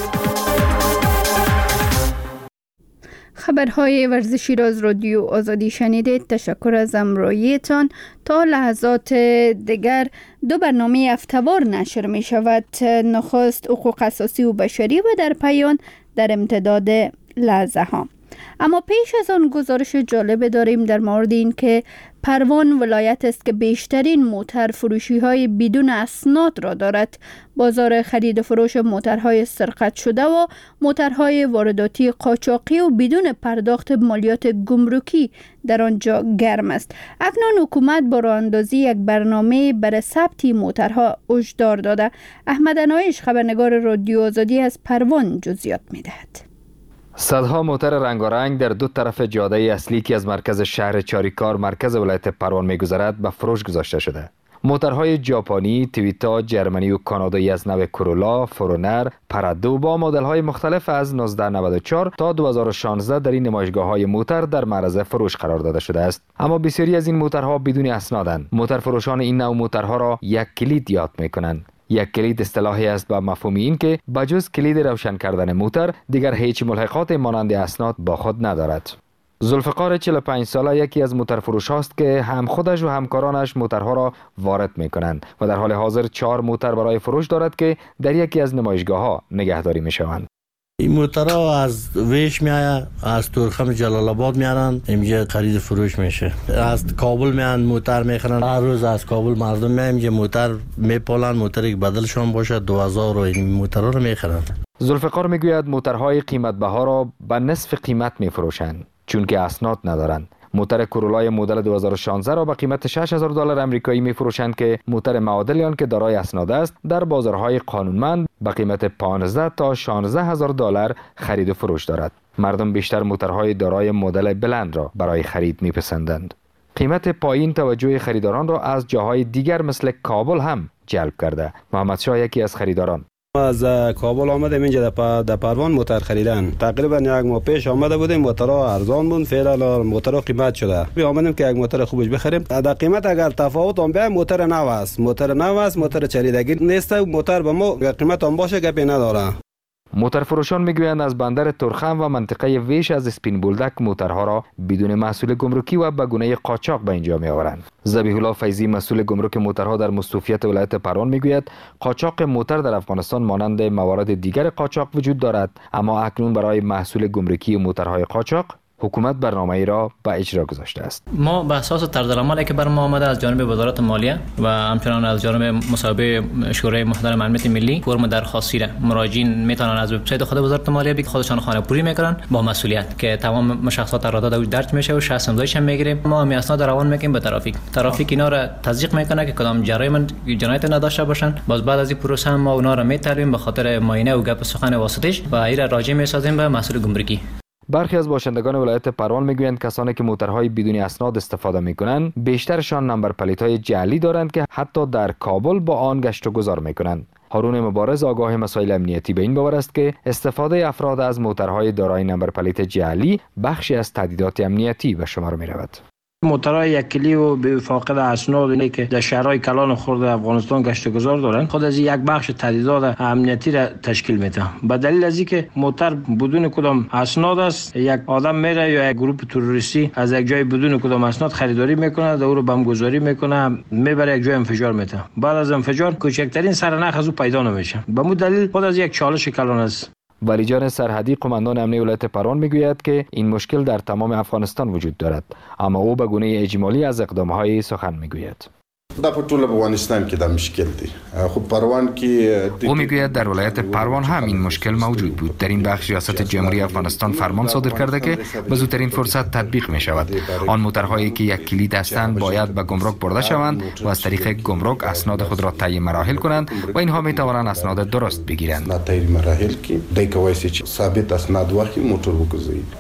خبرهای ورزشی را از رادیو آزادی شنیدید. تشکر از همراهیتان. تا لحظات دیگر 2 برنامه هفته‌وار نشر می شود. نخست حقوق اساسی و بشری و در پایان در امتداد لحظه ها. اما پیش از آن گزارش جالب داریم در مورد این که پروان ولایت است که بیشترین موتر فروشی های بدون اسناد را دارد. بازار خرید و فروش موترهای سرقت شده و موترهای وارداتی قاچاقی و بدون پرداخت مالیات گمرکی در آنجا گرم است. اکنون حکومت با راه اندازی یک برنامه برای ثبت موترها هشدار داده. احمد انایش خبرنگار رادیو آزادی از پروان جزئیات می‌دهد. صدها موتر رنگارنگ در 2 طرف جاده اصلی که از مرکز شهر چاریکار مرکز ولایت پروان می‌گذرد به فروش گذاشته شده. موترهای ژاپنی، تویوتا، جرمنی و کانادایی از نوع کرولا، فورونر، پرادو با مدل‌های مختلف از 1994 تا 2016 در این نمایشگاه‌های موتر در معرض فروش قرار داده شده است. اما بسیاری از این موترها بدون اسنادند. موتر فروشان این نوع موترها را یک کلید یاد می‌کنند. یک کلید اصطلاحی است با مفهوم این که بجز کلید روشن کردن موتر دیگر هیچ ملحقات مانند اسناد با خود ندارد. ذوالفقار 45 ساله یکی از موتر فروش است که هم خودش و همکارانش موترها را وارد می کنند و در حال حاضر 4 موتر برای فروش دارد که در یکی از نمایشگاه‌ها نگهداری می شوند. این موترها از ویش میآید، از تورخم جلال آباد میارن، اینجا خرید فروش میشه. از کابل میان موتر میخرن، هر روز از کابل مردم میان اینجا موتر میپالن، موتری که بدلشون باشه 2000 و این موترها رو میخرن. ذوالفقار میگوید موترهای قیمت بها را به نصف قیمت میفروشند چون که اسناد ندارند. موتر کرولای مدل 2016 را به قیمت $6000 آمریکایی می‌فروشند که موتر معادل آن که دارای اسناد است در بازارهای قانونمند به قیمت $15,000 تا $16,000 خرید و فروش دارد. مردم بیشتر موترهای دارای مدل بلند را برای خرید می‌پسندند. قیمت پایین توجه خریداران را از جاهای دیگر مثل کابل هم جلب کرده. محمد شاه یکی از خریداران: از کابل آمدیم اینجا در پروان موتر خریدن. تقریبا یک ماه پیش آمده بودیم، موترها ارزان بود، فعلا موترها قیمت شده. بیا آمدیم که یک موتر خوبش بخریم. در قیمت اگر تفاوت هم بیایم موتر نو است، موتر چریدگی نیست. موتر به ما قیمت هم باشه گپی نداره. موتر فروشان میگویند از بندر تورخم و منطقه ویش از اسپین بولدک موترها را بدون محصول گمرکی و به گونه قاچاق به اینجا میآورند. ذبیح الله فیضی مسئول گمرک موترها در مستوفیت ولایت پروان میگوید قاچاق موتر در افغانستان مانند موارد دیگر قاچاق وجود دارد، اما اکنون برای محصول گمرکی موترهای قاچاق حکومت برنامه‌ای را به اجرا گذاشته است. ما به اساس طرزالعملی که بر ما آمده از جانب وزارت مالیه و همچنان از جانب مصوبه شورای محترم امنیت ملی فرم درخواستی را مراجعین میتونن از وبسایت خود وزارت مالیه بی خودشان خانه‌پوری میکنن با مسئولیت که تمام مشخصات قرارداد درج میشه و 60 امضایش هم میگیره. ما هم اسناد روان میکنیم به ترافیک اینا را تصدیق میکنه که کدام جنایت نداشته باشن. باز بعد از این پروسه هم ما اونا را میطلبیم به خاطر معاینه و گپ سخن واسطش و ایرا راجع میسازیم به مسئول گمرکی. برخی از باشندگان ولایت پروان میگویند کسانی که موترهای بدون اسناد استفاده میکنند بیشترشان نمبر پلیت‌های جعلی دارند که حتی در کابل با آن گشت و گذار میکنند. هارون مبارز آگاه مسائل امنیتی به این باور است که استفاده افراد از موترهای دارای نمبر پلیت جعلی بخشی از تهدیدات امنیتی به شمار میرود. موترهای یک کلی و به فاقد اسناد که در شهرهای کلان خرد افغانستان گشت و گذار دارند خود از یک بخش تهدیدات امنیتی را تشکیل میده. به دلیل از اینکه موتر بدون کدام اسناد است، یک آدم میره یا یک گروه تروریستی از یک جای بدون کدام اسناد خریداری میکنه، او رو بمبگذاری میکنه، میبره یک جای انفجار میده. بعد از انفجار کوچکترین سرنخ از او پیدا نمیشه. به مو دلیل خود از یک چالش کلان است. ولیجان سرحدی قماندان امنیت ولایت پروان میگوید که این مشکل در تمام افغانستان وجود دارد، اما او به گونه اجمالی از اقدامهای سخن میگوید. دا په ټول افغانستان کې دا مشکل دی. خو پروان کې او میگوید در ولایت پروان هم این مشکل موجود بود. در این بخش ریاست جمهوری افغانستان فرمان صادر کرده که به زودترین فرصت تطبیق می شود. آن موترهایی که یک کلید هستند باید به گمرک برده شوند و از طریق گمرک اسناد خود را طی مراحل کنند و اینها می توانند اسناد درست بگیرند. طی مراحل کې دای کوي چې ثابت اسناد واخلي موټر وګرځي.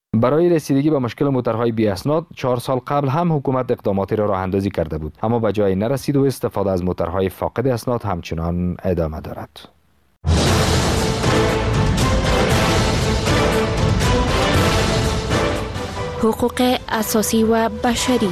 برای رسیدگی به مشکل موترهای بی اسناد 4 سال قبل هم حکومت اقداماتی را راه اندازی کرده بود، اما به جای نرسید و استفاده از موترهای فاقد اسناد همچنان ادامه دارد. حقوق اساسی و بشری.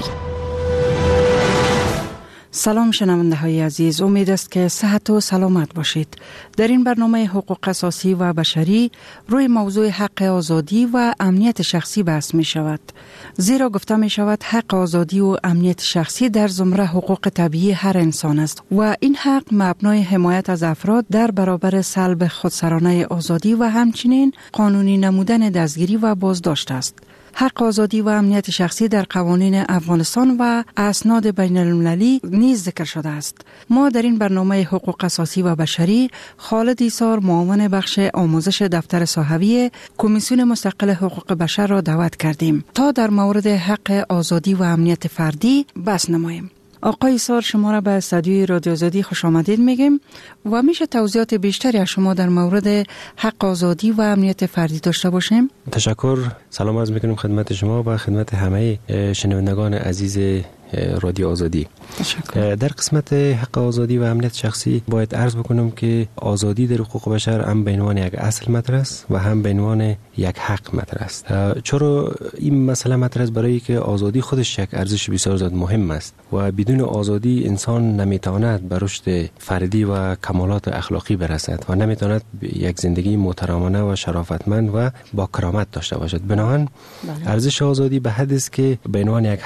سلام شنونده های عزیز، امید است که صحت و سلامت باشید. در این برنامه حقوق اساسی و بشری روی موضوع حق آزادی و امنیت شخصی بحث می شود. زیرا گفته می شود حق آزادی و امنیت شخصی در زمره حقوق طبیعی هر انسان است و این حق مبنای حمایت از افراد در برابر سلب خودسرانه آزادی و همچنین قانونی نمودن دستگیری و بازداشت است. حق آزادی و امنیت شخصی در قوانین افغانستان و اسناد بین المللی نیز ذکر شده است. ما در این برنامه حقوق اساسی و بشری خالد ایسار، معاون بخش آموزش دفتر صحوی کمیسیون مستقل حقوق بشر را دعوت کردیم تا در مورد حق آزادی و امنیت فردی بحث نماییم. آقای ایسار، شما را به استودیوی رادیو آزادی خوش آمدید میگیم و میشه توضیحات بیشتری از شما در مورد حق آزادی و امنیت فردی داشته باشیم؟ تشکر. سلام عرض میکنیم خدمت شما و خدمت همه شنوندگان عزیز رادیو آزادی. در قسمت حق آزادی و امنیت شخصی باید عرض بکنم که آزادی در حقوق بشر هم به عنوان یک اصل مطرح است و هم به عنوان یک حق مطرح است. چرا این مسئله مطرح است؟ برای که آزادی خودش یک ارزش بسیار زیاد مهم است و بدون آزادی انسان نمیتواند به رشد فردی و کمالات اخلاقی برسد و نمیتواند یک زندگی محترمانه و شرافتمند و با کرامت داشته باشد. بنابراین ارزش آزادی به حد است که به عنوان یک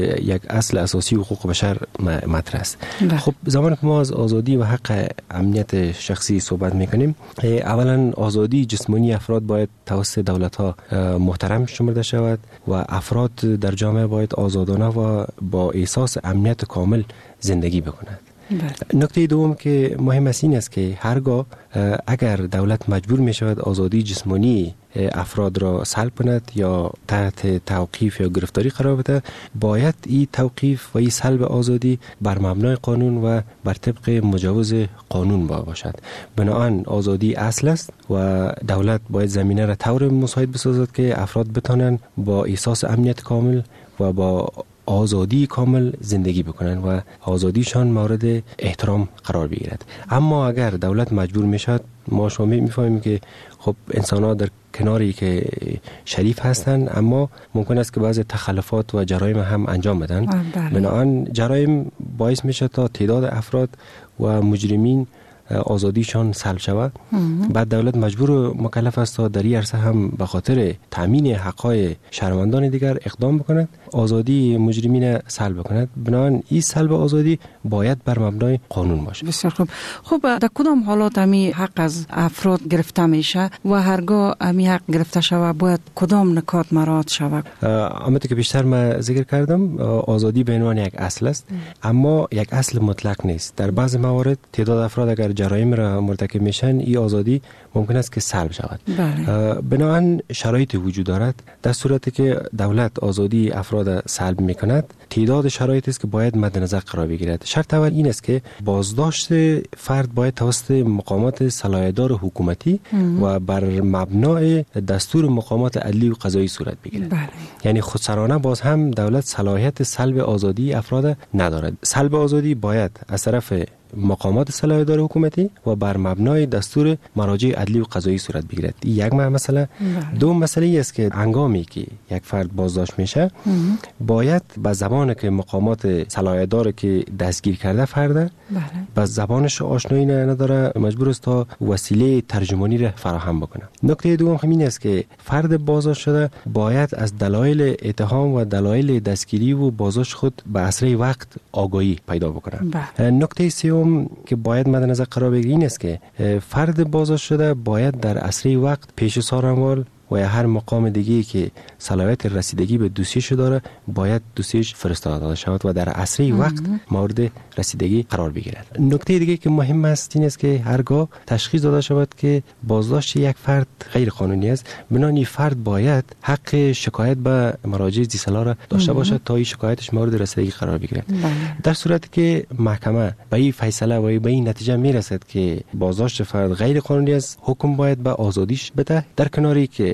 اصل اساسی حقوق بشر مطرح است. خب زمانی که ما از آزادی و حق امنیت شخصی صحبت میکنیم، اولا آزادی جسمانی افراد باید توسط دولت‌ها محترم شمرده شود و افراد در جامعه باید آزادانه و با احساس امنیت کامل زندگی بکنند. نکته دوم که مهم است این است که هرگاه اگر دولت مجبور می شود آزادی جسمانی افراد را سلب کند یا تحت توقیف یا گرفتاری قرار بده، باید این توقیف و این سلب آزادی بر مبنای قانون و بر طبق مجوز قانون باشد. بنابراین آزادی اصل است و دولت باید زمینه را طور مساعد بسازد که افراد بتوانند با احساس امنیت کامل و با آزادی کامل زندگی بکنن و آزادیشان مورد احترام قرار بگیرد. اما اگر دولت مجبور میشد، ما شما میفهمیم که خب انسان‌ها در کناری که شریف هستند اما ممکن است که بعضی تخلفات و جرایم هم انجام بدن. بنابراین جرایم باعث میشه تا تعداد افراد و مجرمین آزادیشان سلب شود. بعد دولت مجبور و مکلف است تا در این عرصه هم به خاطر تامین حقوق شهروندان دیگر اقدام بکند، آزادی مجرمین سلب بکند. بنابراین این سلب آزادی باید بر مبنای قانون باشه. بسیار خوب. خب در کدام حالات امی حق از افراد گرفته میشه و هرگاه امی حق گرفته شود باید کدام نکات مراعات شود؟ همونطور که بیشتر من ذکر کردم، آزادی به عنوان یک اصل است اما یک اصل مطلق نیست. در بعض موارد تعداد افراد اگر جرایم را مرتکب میشن، این آزادی ممکن است که سلب شود. بنابراین شرایط وجود دارد. در صورتی که دولت آزادی افراد سلب میکند، تعداد شرایطی است که باید مد نظر قرار بگیرد. شرط اول این است که بازداشت فرد باید توسط مقامات صلاحیت‌دار حکومتی و بر مبنای دستور مقامات عدلی و قضایی صورت بگیرد. یعنی خودسرانه باز هم دولت صلاحیت سلب آزادی افراد ندارد. سلب آزادی باید از طرف مقامات صلاحیت‌دار حکومتی و بر مبنای دستور مراجع عدلی و قضایی صورت بگیرد. این یک مسئله. دوم مسئله است که هنگامی که یک فرد بازداشت میشه، باید به زبانی که مقامات صلاحیت‌دار که دستگیر کرده فرد به زبانش آشنایی نداره، مجبور است تا وسیله ترجمانی را فراهم بکنه. نکته دوم همین است که فرد بازداشت شده باید از دلایل اتهام و دلایل دستگیری و بازداشت خود به اسرع وقت آگاهی پیدا بکنه. نکته سوم که باید مد نظر قرار بگیرید این است که فرد بازداشت شده باید در اسرع وقت پیش سازمان و یا هر مقام دیگه‌ای که صلاحیت رسیدگی به دوسیه‌اش داره باید دوسیه‌اش فرستاده شود و در اسرع وقت مورد رسیدگی قرار بگیرد. نکته دیگه که مهم است این است که هرگاه تشخیص داده شود که بازداشت یک فرد غیر قانونی است، بنابراین فرد باید حق شکایت به مراجع ذی‌صلاح را داشته باشد تا این شکایتش مورد رسیدگی قرار بگیرد. در صورتی که محکمه به این فیصله و به این نتیجه میرسد که بازداشت فرد غیر قانونی است، حکم باید به آزادیش بده، در کناری که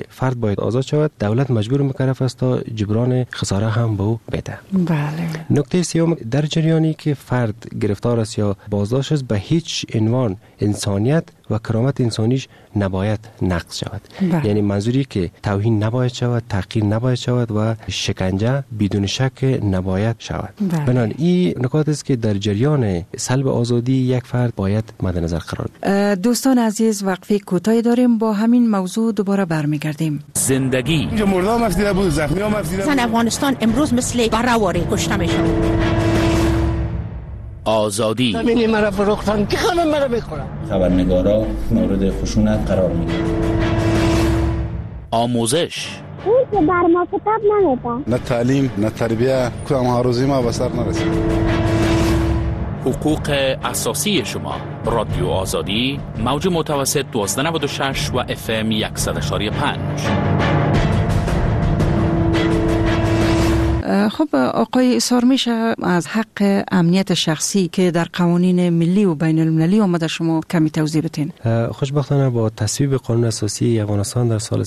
فرد باید آزاد شود، دولت مجبور مکلف است تا جبران خساره هم به او بده. بله. نکته سوم، در جریانی که فرد گرفتار است یا بازداشت است به هیچ عنوان انسانیت و کرامت انسانیش نباید نقض شود. یعنی منظوری که توهین نباید شود، تحقیر نباید شود و شکنجه بدون شک نباید شود. بنابراین این نکات است که در جریان سلب آزادی یک فرد باید مد نظر قرار گیرد. دوستان عزیز، وقفه کوتاهی داریم، با همین موضوع دوباره برمیگردیم. زندگی اینجا مردم افزیده بود، زخمی هم افزیده بود. افغانستان امروز مثل برآوری کشته میشه. آزادی زمینی مرا فروختن که خانم مرا بخورم. خبرنگارا مورد خشونت قرار میگیرن. آموزش اون که بر ما کتاب نمیده. نه تعلیم نه تربیه، کدام هاروزی ما به سر نرسید. حقوق اساسی شما. رادیو آزادی، موج متوسط 1296 و FM 100.5. خب آقای اصرار میشه از حق امنیت شخصی که در قوانین ملی و بین المللی آمده شما کمی توضیح بدین؟ خوشبختانه با تصویب قانون اساسی افغانستان در سال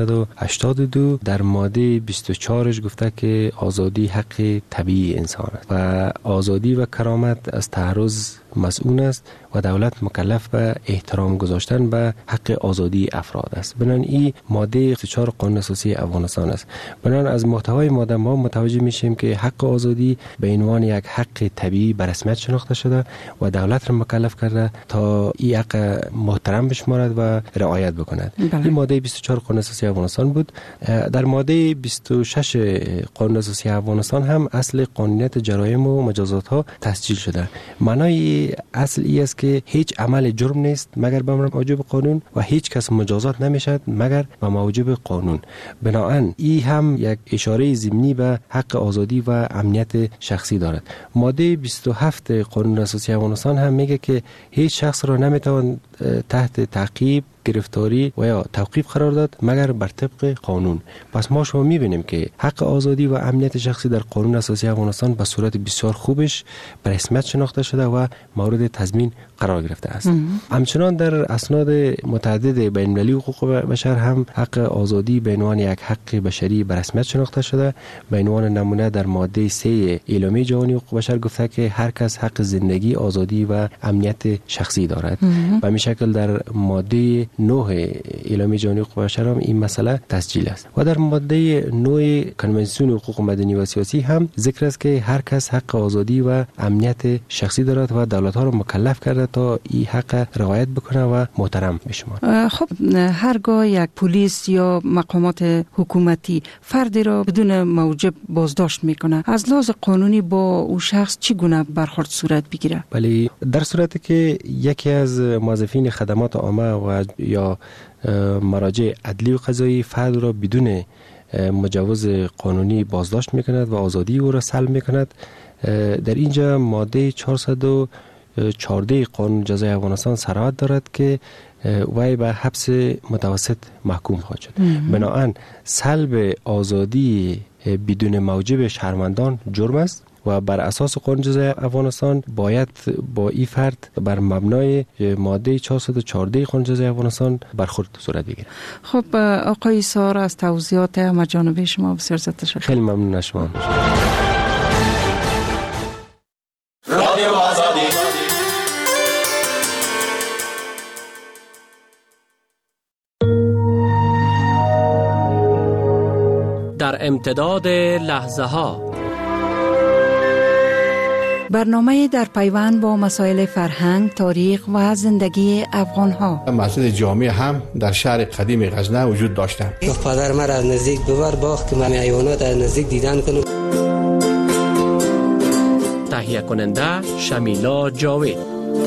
1382 در ماده 24 گفته که آزادی حق طبیعی انسان است و آزادی و کرامت از تعرض مسئول است و دولت مکلف به احترام گذاشتن به حق آزادی افراد است. بنابراین این ماده 24 قانون اساسی افغانستان است. بنابراین از محتوای ماده ما متوجه میشیم که حق آزادی به عنوان یک حق طبیعی به رسمیت شناخته شده و دولت را مکلف کرده تا این حق محترم بشمارد و رعایت بکند. این ماده 24 قانون اساسی افغانستان بود. در ماده 26 قانون اساسی افغانستان هم اصل قانونیت جرایم و مجازات ها تسجیل شده. معنای اصل ای است که هیچ عمل جرم نیست مگر به موجب قانون و هیچ کس مجازات نمیشد مگر به موجب قانون. بنابراین این هم یک اشاره ضمنی به حق آزادی و امنیت شخصی دارد. ماده 27 قانون اساسی افغانستان هم میگه که هیچ شخص را نمیتوان تحت تعقیب، گرفتاری و یا توقیف قرار داد مگر بر طبق قانون. پس ما شما میبینیم که حق آزادی و امنیت شخصی در قانون اساسی افغانستان به صورت بسیار خوبش به رسمیت شناخته شده و مورد تضمین قرار گرفته است. همچنان در اسناد متعدد بین المللی حقوق بشر هم حق آزادی به عنوان یک حق بشری به رسمیت شناخته شده. به عنوان نمونه در ماده 3 اعلامیه جهانی حقوق بشر گفته که هر کس حق زندگی، آزادی و امنیت شخصی دارد. و همین شکل در ماده 9 اعلامیه جهانی حقوق بشر هم این مسئله تسجیل است. و در ماده 9 کنوانسیون حقوق مدنی و سیاسی هم ذکر است که هر کس حق آزادی و امنیت شخصی دارد و دولت‌ها را مکلف کرده تا این حق رعایت بکنه و محترم بشمارد. خب هرگاه یک پلیس یا مقامات حکومتی فردی را بدون موجب بازداشت میکنه، از لحاظ قانونی با او شخص چگونه برخورد صورت بگیره؟ بله، در صورتی که یکی از موظفین خدمات عامه و یا مراجع عدلی و قضایی فرد را بدون مجوز قانونی بازداشت میکند و آزادی او را سلب میکند، در اینجا ماده 414 قانون جزای افغانستان صراحت دارد که وی به حبس متوسط محکوم خواهد شد. بنابراین سلب آزادی بدون موجب شهروندان جرم است و بر اساس قانون جزای افغانستان باید با این فرد بر مبنای ماده 414 قانون جزای افغانستان برخورد صورت بگیرد. خب آقای سار، از توضیحات مجانبه شما بسیار زیاد تشکر. خیلی ممنون از شما. رادیو آزادی. در امتداد لحظه ها، برنامه در پیوند با مسائل فرهنگ، تاریخ و زندگی افغان ها. مسجد جامع هم در شهر قدیم غزنه وجود داشته. پدر مرا از نزدیک ببر باغ که من حیوانات از نزدیک دیدن کنم. تهیه کننده شمیلا جاوید.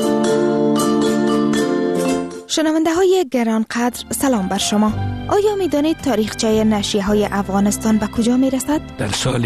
شنونده های گرانقدر، سلام بر شما. آیا می دانید تاریخچه نشریه های افغانستان به کجا می رسد؟ در سال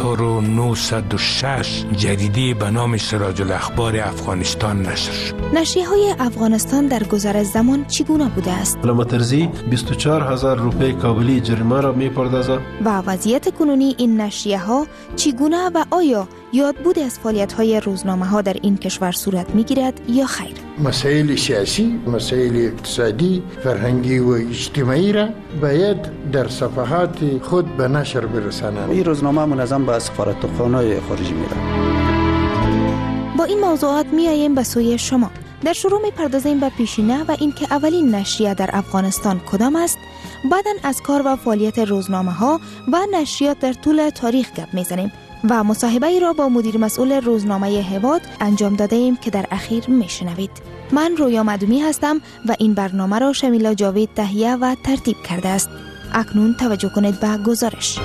1906 جریده به نام سراج الاخبار افغانستان نشر شد. نشریه های افغانستان در گذر زمان چگونه بوده است؟ علامه طرزی 24,000 روپیه کابلی جریمه را می پردازد. و وضعیت کنونی این نشریه ها چگونه و آیا یادبود از فعالیت‌های روزنامه‌ها در این کشور صورت می‌گیرد یا خیر؟ مسائل سیاسی، مسائل اقتصادی، فرهنگی و اجتماعی را باید در صفحات خود به نشر برسانند. این روزنامه منظم به سفارتخانه‌های خارجی میره. با این موضوعات میاییم به سوی شما. در شروع میپردازیم به پیشینه و اینکه اولین نشریه در افغانستان کدام است. بعداً از کار و فعالیت روزنامه‌ها و نشریات در طول تاریخ گپ میزنیم و مصاحبه‌ای را با مدیر مسئول روزنامه هواد انجام داده ایم که در اخیر میشنوید. من رویا مدومی هستم و این برنامه را شمیلا جاوید تهیه و ترتیب کرده است. اکنون توجه کنید به گزارش.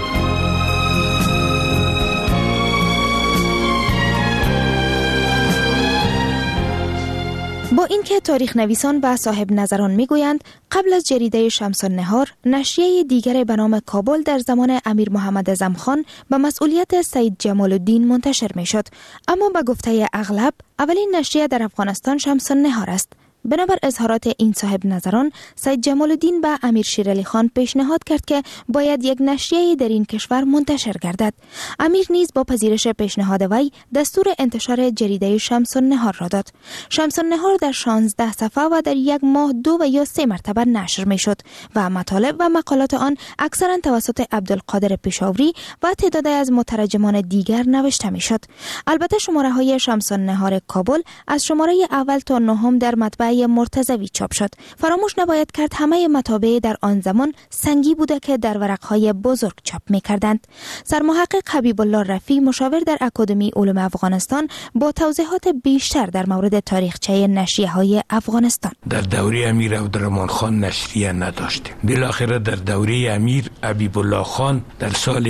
با اینکه تاریخ نویسان و صاحب نظران میگویند قبل از جریده شمس النهار نشریه دیگر به نام کابل در زمان امیر محمد اعظم خان به مسئولیت سید جمال الدین منتشر میشد، اما به گفته اغلب اولین نشریه در افغانستان شمس النهار است. بنابر اظهارات این صاحب نظران، سید جمال الدین به امیر شیرعلی خان پیشنهاد کرد که باید یک نشریه در این کشور منتشر گردد. امیر نیز با پذیرش پیشنهاد وی دستور انتشار جریده شمس النهار را داد. شمس النهار در 16 صفحه و در یک ماه 2 و یا 3 مرتبه نشر می شد و مطالب و مقالات آن اکثرا توسط عبدالقادر پیشاوری و تعدادی از مترجمان دیگر نوشته می شد. البته شماره های شمس النهار کابل از شماره اول تا 9 در مطبع مرتضوی چاپ شد. فراموش نباید کرد همه مطابع در آن زمان سنگی بوده که در ورقهای بزرگ چاپ می‌کردند. سرمحقق حبیب الله رفیع، مشاور در اکادمی علوم افغانستان، با توضیحات بیشتر در مورد تاریخچه نشریه‌های افغانستان. در دوره امیر عبدالرحمن خان نشریه نداشتیم. بالاخره در دوره امیر حبیب الله خان در سال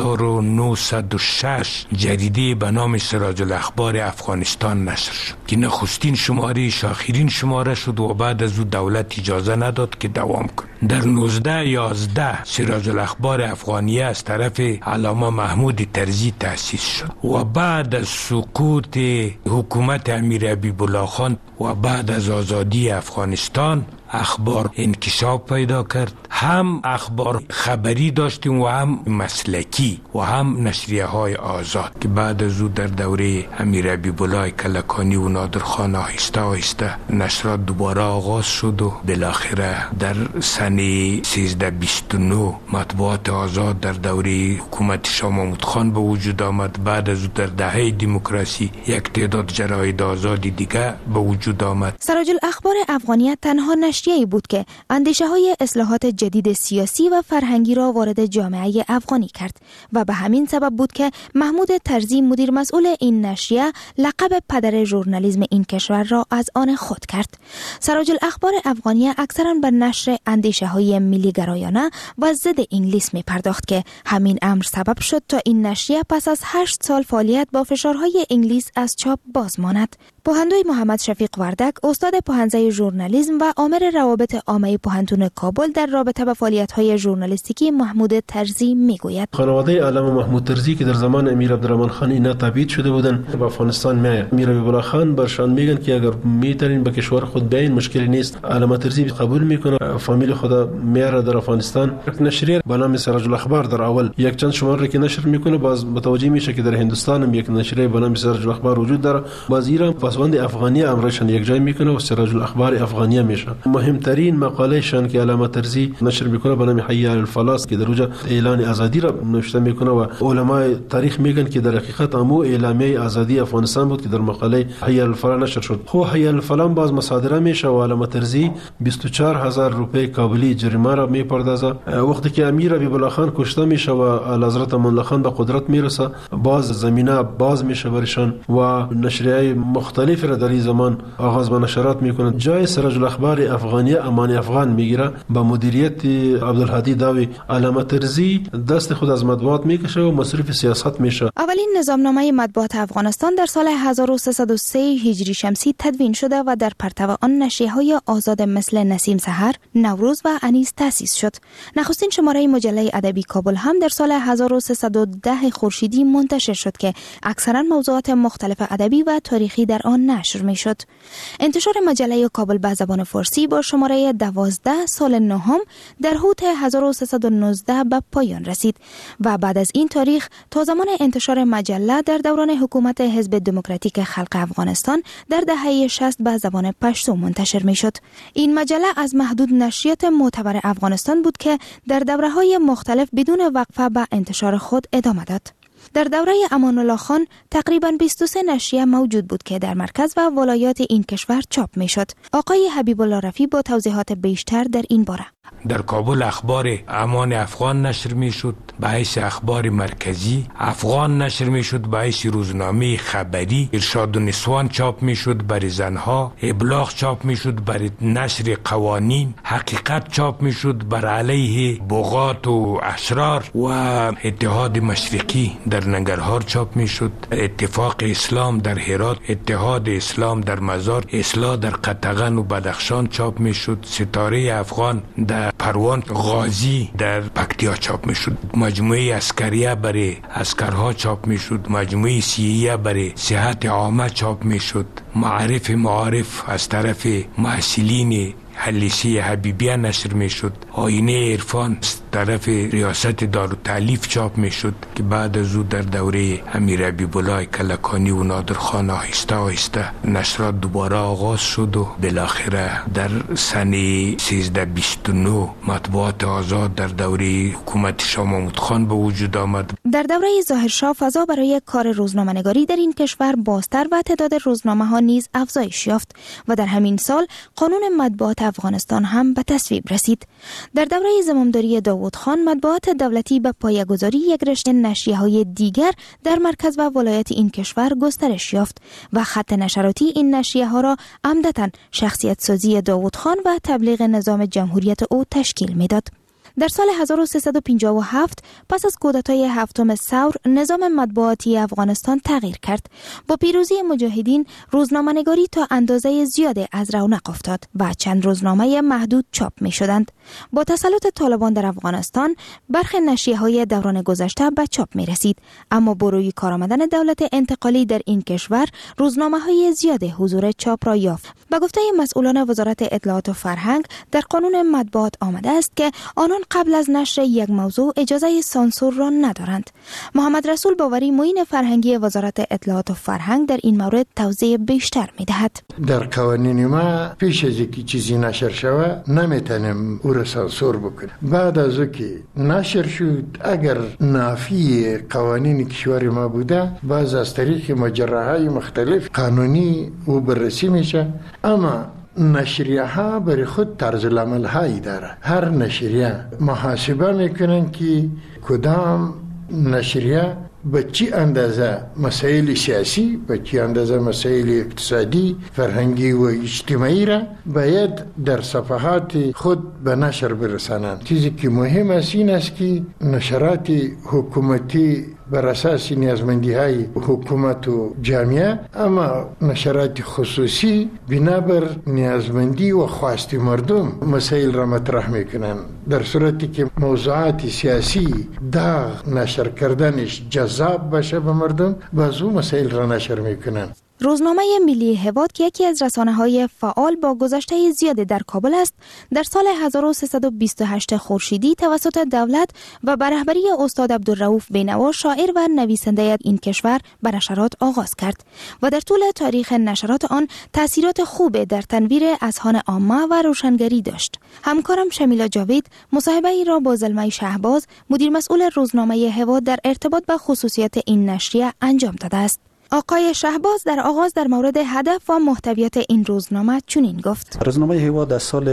1906 جریده به نام سراج الاخبار افغانستان نشر شد که نخستین شماره آخرین شماره شد و بعد از او دولت اجازه نداد که دوام کنه. در 1911 سراج الاخبار افغانیه از طرف علامه محمود طرزی تأسیس شد و بعد از سقوط حکومت امیر حبیب الله خان و بعد از آزادی افغانستان اخبار انکشاف پیدا کرد. هم اخبار خبری داشتیم و هم مسلکی و هم نشریه های آزاد که بعد از او در دوره امیر حبیب الله کلکانی و نادرخان آهسته نشرات دوباره آغاز شد و بالاخره در سن 1329 مطبوعات آزاد در دوره حکومت شاه محمود خان به وجود آمد. بعد از او در دهه دموکراسی یک تعداد جراید آزادی دیگه به وجود آمد. سراج الاخبار افغانیه تنها نشریه‌ای بود که اندیشه‌های اصلاحات جدید سیاسی و فرهنگی را وارد جامعه افغانی کرد و به همین سبب بود که محمود طرزی، مدیر مسئول این نشریه، لقب پدر ژورنالیسم این کشور را از آن خود کرد. سراج الاخبار افغانیه اکثرا به نشر اندیشه‌های ملی گرایانه و ضد انگلیس می پرداخت که همین امر سبب شد تا این نشریه پس از 8 سال فعالیت با فشارهای انگلیس از چاپ باز ماند. پوهندوی محمد شفیق وردک، استاد پوهنځی ژورنالیسم و آمر روابط عامه پوهنتون کابل، در رابطه با فعالیت‌های ژورنالیستیکی محمود طرزی میگوید: خانواده علامه محمود طرزی که در زمان امیر عبدالرحمن خان اینا تبعید شده بودند به افغانستان میآید. امیر حبیب الله خان برشان میگن که اگر میتونین به کشور خود بیاین مشکلی نیست. علامه طرزی قبول میکنه، فامیل خدا میاره در افغانستان. نشریه به نام سراج الاخبار در اول یک چند شماره که نشر میکنه، باز متوجه میشه که در هندوستان هم یک نشریه به نام سراج الاخبار وجود داره. باز ایران پسوند افغانی امرشان یک جای میکنه و سراج الاخبار افغانیه میشه. مهمترین مقالهشان که علامه طرزی نشر میکنه به نام حی علی الفلاح که در اونجا اعلان آزادی را نوشته میکنه و علمای تاریخ میگن که در حقیقت امو اعلامیه آزادی افغانستان بود که در مقاله حی علی الفلاح نشر شد. خو حی علی الفلاح باز مصادره میشه و علامه طرزی 24000 روپیه کابلی جریمه را میپردازه. وقتی که امیر حبیب الله خان کشته میشه و حضرت امان الله خان به قدرت میرسه، باز زمینه باز میشه برشان و نشریه مختلف را در این زمان آغاز به نشرات میکنه. جای سراج الاخبار افغانی امان افغان میگیره با مدیریت عبدالهادی داوی. علامه طرزی دست خود از مطبوعات میکشه و مصرف سیاست میشه. اولین نظامنامه مطبوعات افغانستان در سال 1303 هجری شمسی تدوین شده و در پرتو آن نشریه‌های آزاد مثل نسیم سحر، نوروز و انیس تأسیس شد. نخستین شماره مجله ادبی کابل هم در سال 1310 خورشیدی منتشر شد که اکثرا موضوعات مختلف ادبی و تاریخی در آن آن نشر می شد. انتشار مجله کابل به زبان فارسی با شماره 12 سال نهم در حوت 1319 به پایان رسید و بعد از این تاریخ تا زمان انتشار مجله در دوران حکومت حزب دموکراتیک خلق افغانستان در دهه 60 به زبان پشتو منتشر می شد. این مجله از محدود نشریات معتبر افغانستان بود که در دوره‌های مختلف بدون وقفه به انتشار خود ادامه داد. در دوره امان الله خان تقریباً 23 نشریه موجود بود که در مرکز و ولایات این کشور چاپ می شد. آقای حبیب الله رفی با توضیحات بیشتر در این باره. در کابل اخبار امان افغان نشر می شد به حیث اخبار مرکزی، افغان نشر می شد به حیث روزنامه خبری، ارشاد و نسوان چاپ می شد برای زنها، ابلاغ چاپ می شد برای نشر قوانین، حقیقت چاپ می شد بر علیه بغات و اشرار و اتحاد مشرقی در ننگرهار چاپ می شد، اتفاق اسلام در هرات، اتحاد اسلام در مزار، اصلاح در قطغن و بدخشان چاپ می شد، ستاره افغان در پروان، غازی در پکتیا چاپ می شد، مجموعه عسکریه برای عسکرها چاپ می شد، مجموعه سیهیه برای صحت عامه چاپ می شد، معارف از طرف محصلین حلیسی حبیبیه نشر می شد، آینه عرفان از طرف ریاست دارالتعلیف چاپ می شد که بعد از او در دوره امیر حبیب الله کلکانی و نادر خان آهسته نشرات دوباره آغاز شد و بالاخره در سنه 1329 مطبوعات آزاد در دوره حکومت شاه محمود خان به وجود آمد. در دوره ظاهرشاه فضا برای کار روزنامه‌نگاری در این کشور بازتر و تعداد روزنامه‌ها نیز افزایش یافت و در همین سال قانون مطبوعات افغانستان هم به تصویب رسید. در دوره زمامداری داوود خان مطبوعات دولتی به پایه‌گذاری یک رشته نشریه‌های دیگر در مرکز و ولایت این کشور گسترش یافت و خط نشراتی این نشریه‌ها را عمدتاً شخصیت سازی داوود خان و تبلیغ نظام جمهوریت او تشکیل می‌داد. در سال 1357 پس از کودتای هفتم ثور نظام مطبوعاتی افغانستان تغییر کرد. با پیروزی مجاهدین روزنامه‌نگاری تا اندازه زیادی از رونق افتاد و چند روزنامه محدود چاپ می شدند. با تسلط طالبان در افغانستان برخی نشریه‌های دوران گذشته به چاپ می رسید، اما با روی کار آمدن دولت انتقالی در این کشور روزنامه‌های زیادی حضور چاپ را یافت. به گفته مسئولان وزارت اطلاعات و فرهنگ در قانون مطبوعات آمده است که آنان قبل از نشر یک موضوع اجازه سانسور را ندارند. محمد رسول باوری معین فرهنگی وزارت اطلاعات و فرهنگ در این مورد توضیح بیشتر می‌دهد. در قوانین ما پیش از اینکه چیزی نشر شود نمیتونیم او را سانسور بکنیم. بعد از اینکه نشر شد اگر نافی قوانین کشور ما بوده باز از طریق مجراهای مختلف قانونی او بررسی میشه، اما نشریه ها برای خود طرز العمل هایی داره. هر نشریه محاسبه میکنن که کدام نشریه به چی اندازه مسائل سیاسی، به چی اندازه مسائل اقتصادی، فرهنگی و اجتماعی را باید در صفحات خود به نشر برسانند. چیزی که مهم است این است که نشرات حکومتی بر اساس نیازمندی های حکومت و جامعه، اما نشرات خصوصی بنابر نیازمندی و خواست مردم مسائل را مطرح میکنن، در صورتی که موضوعات سیاسی داغ نشر کردنش جذاب باشه به مردم باز اون مسائل را نشر میکنن. روزنامه ملی هواد که یکی از رسانه‌های فعال با گذشته زیادی در کابل است، در سال 1328 خورشیدی توسط دولت و به رهبری استاد عبدالرؤوف بینوا شاعر و نویسنده این کشور به نشرات آغاز کرد و در طول تاریخ نشرات آن تأثیرات خوب در تنویر اذهان عامه و روشنگری داشت. همکارم شمیلا جاوید مصاحبه‌ای را با زلمه شهباز مدیر مسئول روزنامه هواد در ارتباط با خصوصیات این نشریه انجام داده است. آقای شهباز در آغاز در مورد هدف و محتویات این روزنامه چنین گفت: روزنامه هواد در سال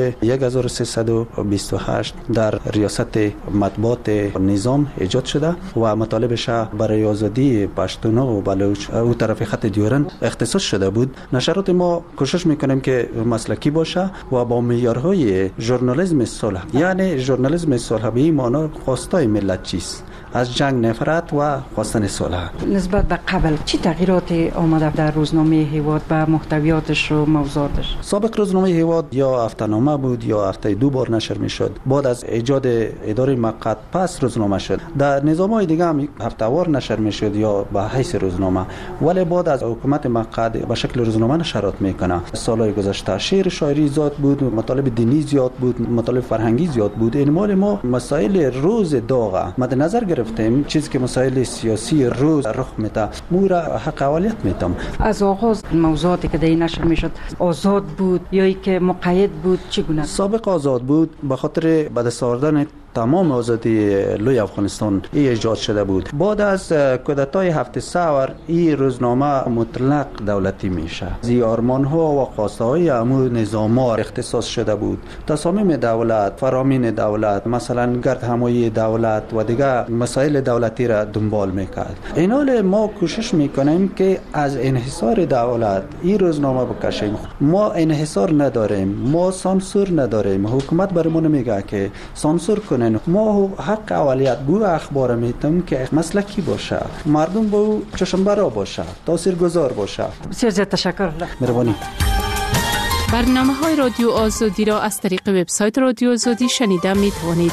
1328 در ریاست مطبوعات نظام ایجاد شده و مطالبش برای آزادی پشتون و بلوچ او طرف خط دیورند اختصاص شده بود. نشرات ما کوشش میکنیم که مسلکی باشه و با معیارهای ژورنالیسم صلح، یعنی ژورنالیسم صلح به این معنی خواستای ملت چیست، از جنگ نفرت و خواستن صلح. نسبت به قبل چه تغییراتی آمده در روزنامه هیواد به محتویاتش و موضوعاتش؟ سابق روزنامه هیواد یا هفته‌نامه بود یا هفته 2 بار نشر میشد. بعد از ایجاد اداره مقعد پس روزنامه شد. در نظام‌های دیگه هم هفته‌وار نشر میشد یا به حیث روزنامه، ولی بعد از حکومت مقعد به شکل روزنامه نشرات میکنه. سالهای گذشته شعر شاعری زیاد بود، مطالب دینی زیاد بود، مطالب فرهنگی زیاد بود. این مال ما مسائل روز داغ مد نظر گرفتیم، چیزی که مسائل سیاسی روز رخ میده مورا حق اولیت میتم. از آغاز موضوعاتی که در نشر میشد آزاد بود یا ای که مقید بود چگونه؟ سابق آزاد بود، به خاطر به دست آوردن تمام آزادی لوی افغانستان ایجاد شده بود. بعد از کودتای 7 سپتامبر این روزنامه مطلق دولتی میشه. زی آرمان ها و خواسته های امور نظاما اختصاص شده بود. تصامیم دولت، فرامین دولت، مثلا گرد همایی دولت و دیگه مسائل دولتی را دنبال میکرد. این حال ما کوشش میکنیم که از انحصار دولت این روزنامه بکشیم. ما انحصار نداریم، ما سانسور نداریم. حکومت برامون میگه که سانسور کنن. ما حق اولیت بو اخبار میتم که مسلکی باشه، مردم با او چشم‌برا باشه، تاثیرگذار باشه. بسیار زیاد تشکر. مهربانی. برنامه‌های رادیو آزادی را از طریق وبسایت رادیو آزادی شنیده می توانید.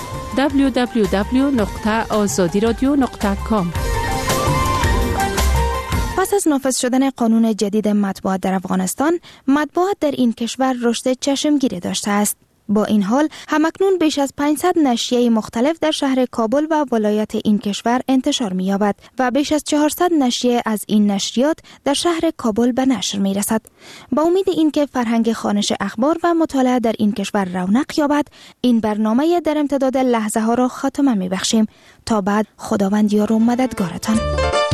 www.azadiradio.com. پس از نافذ شدن قانون جدید مطبوعات در افغانستان، مطبوعات در این کشور رشد چشمگیری داشته است. با این حال همکنون بیش از 500 نشریه مختلف در شهر کابل و ولایت این کشور انتشار می‌یابد و بیش از 400 نشریه از این نشریات در شهر کابل به نشر می‌رسد. با امید اینکه فرهنگ خوانش اخبار و مطالعه در این کشور رونق یابد، این برنامه در امتداد لحظه ها را خاتمه می‌بخشیم. تا بعد، خداوند یار و مددگارتان.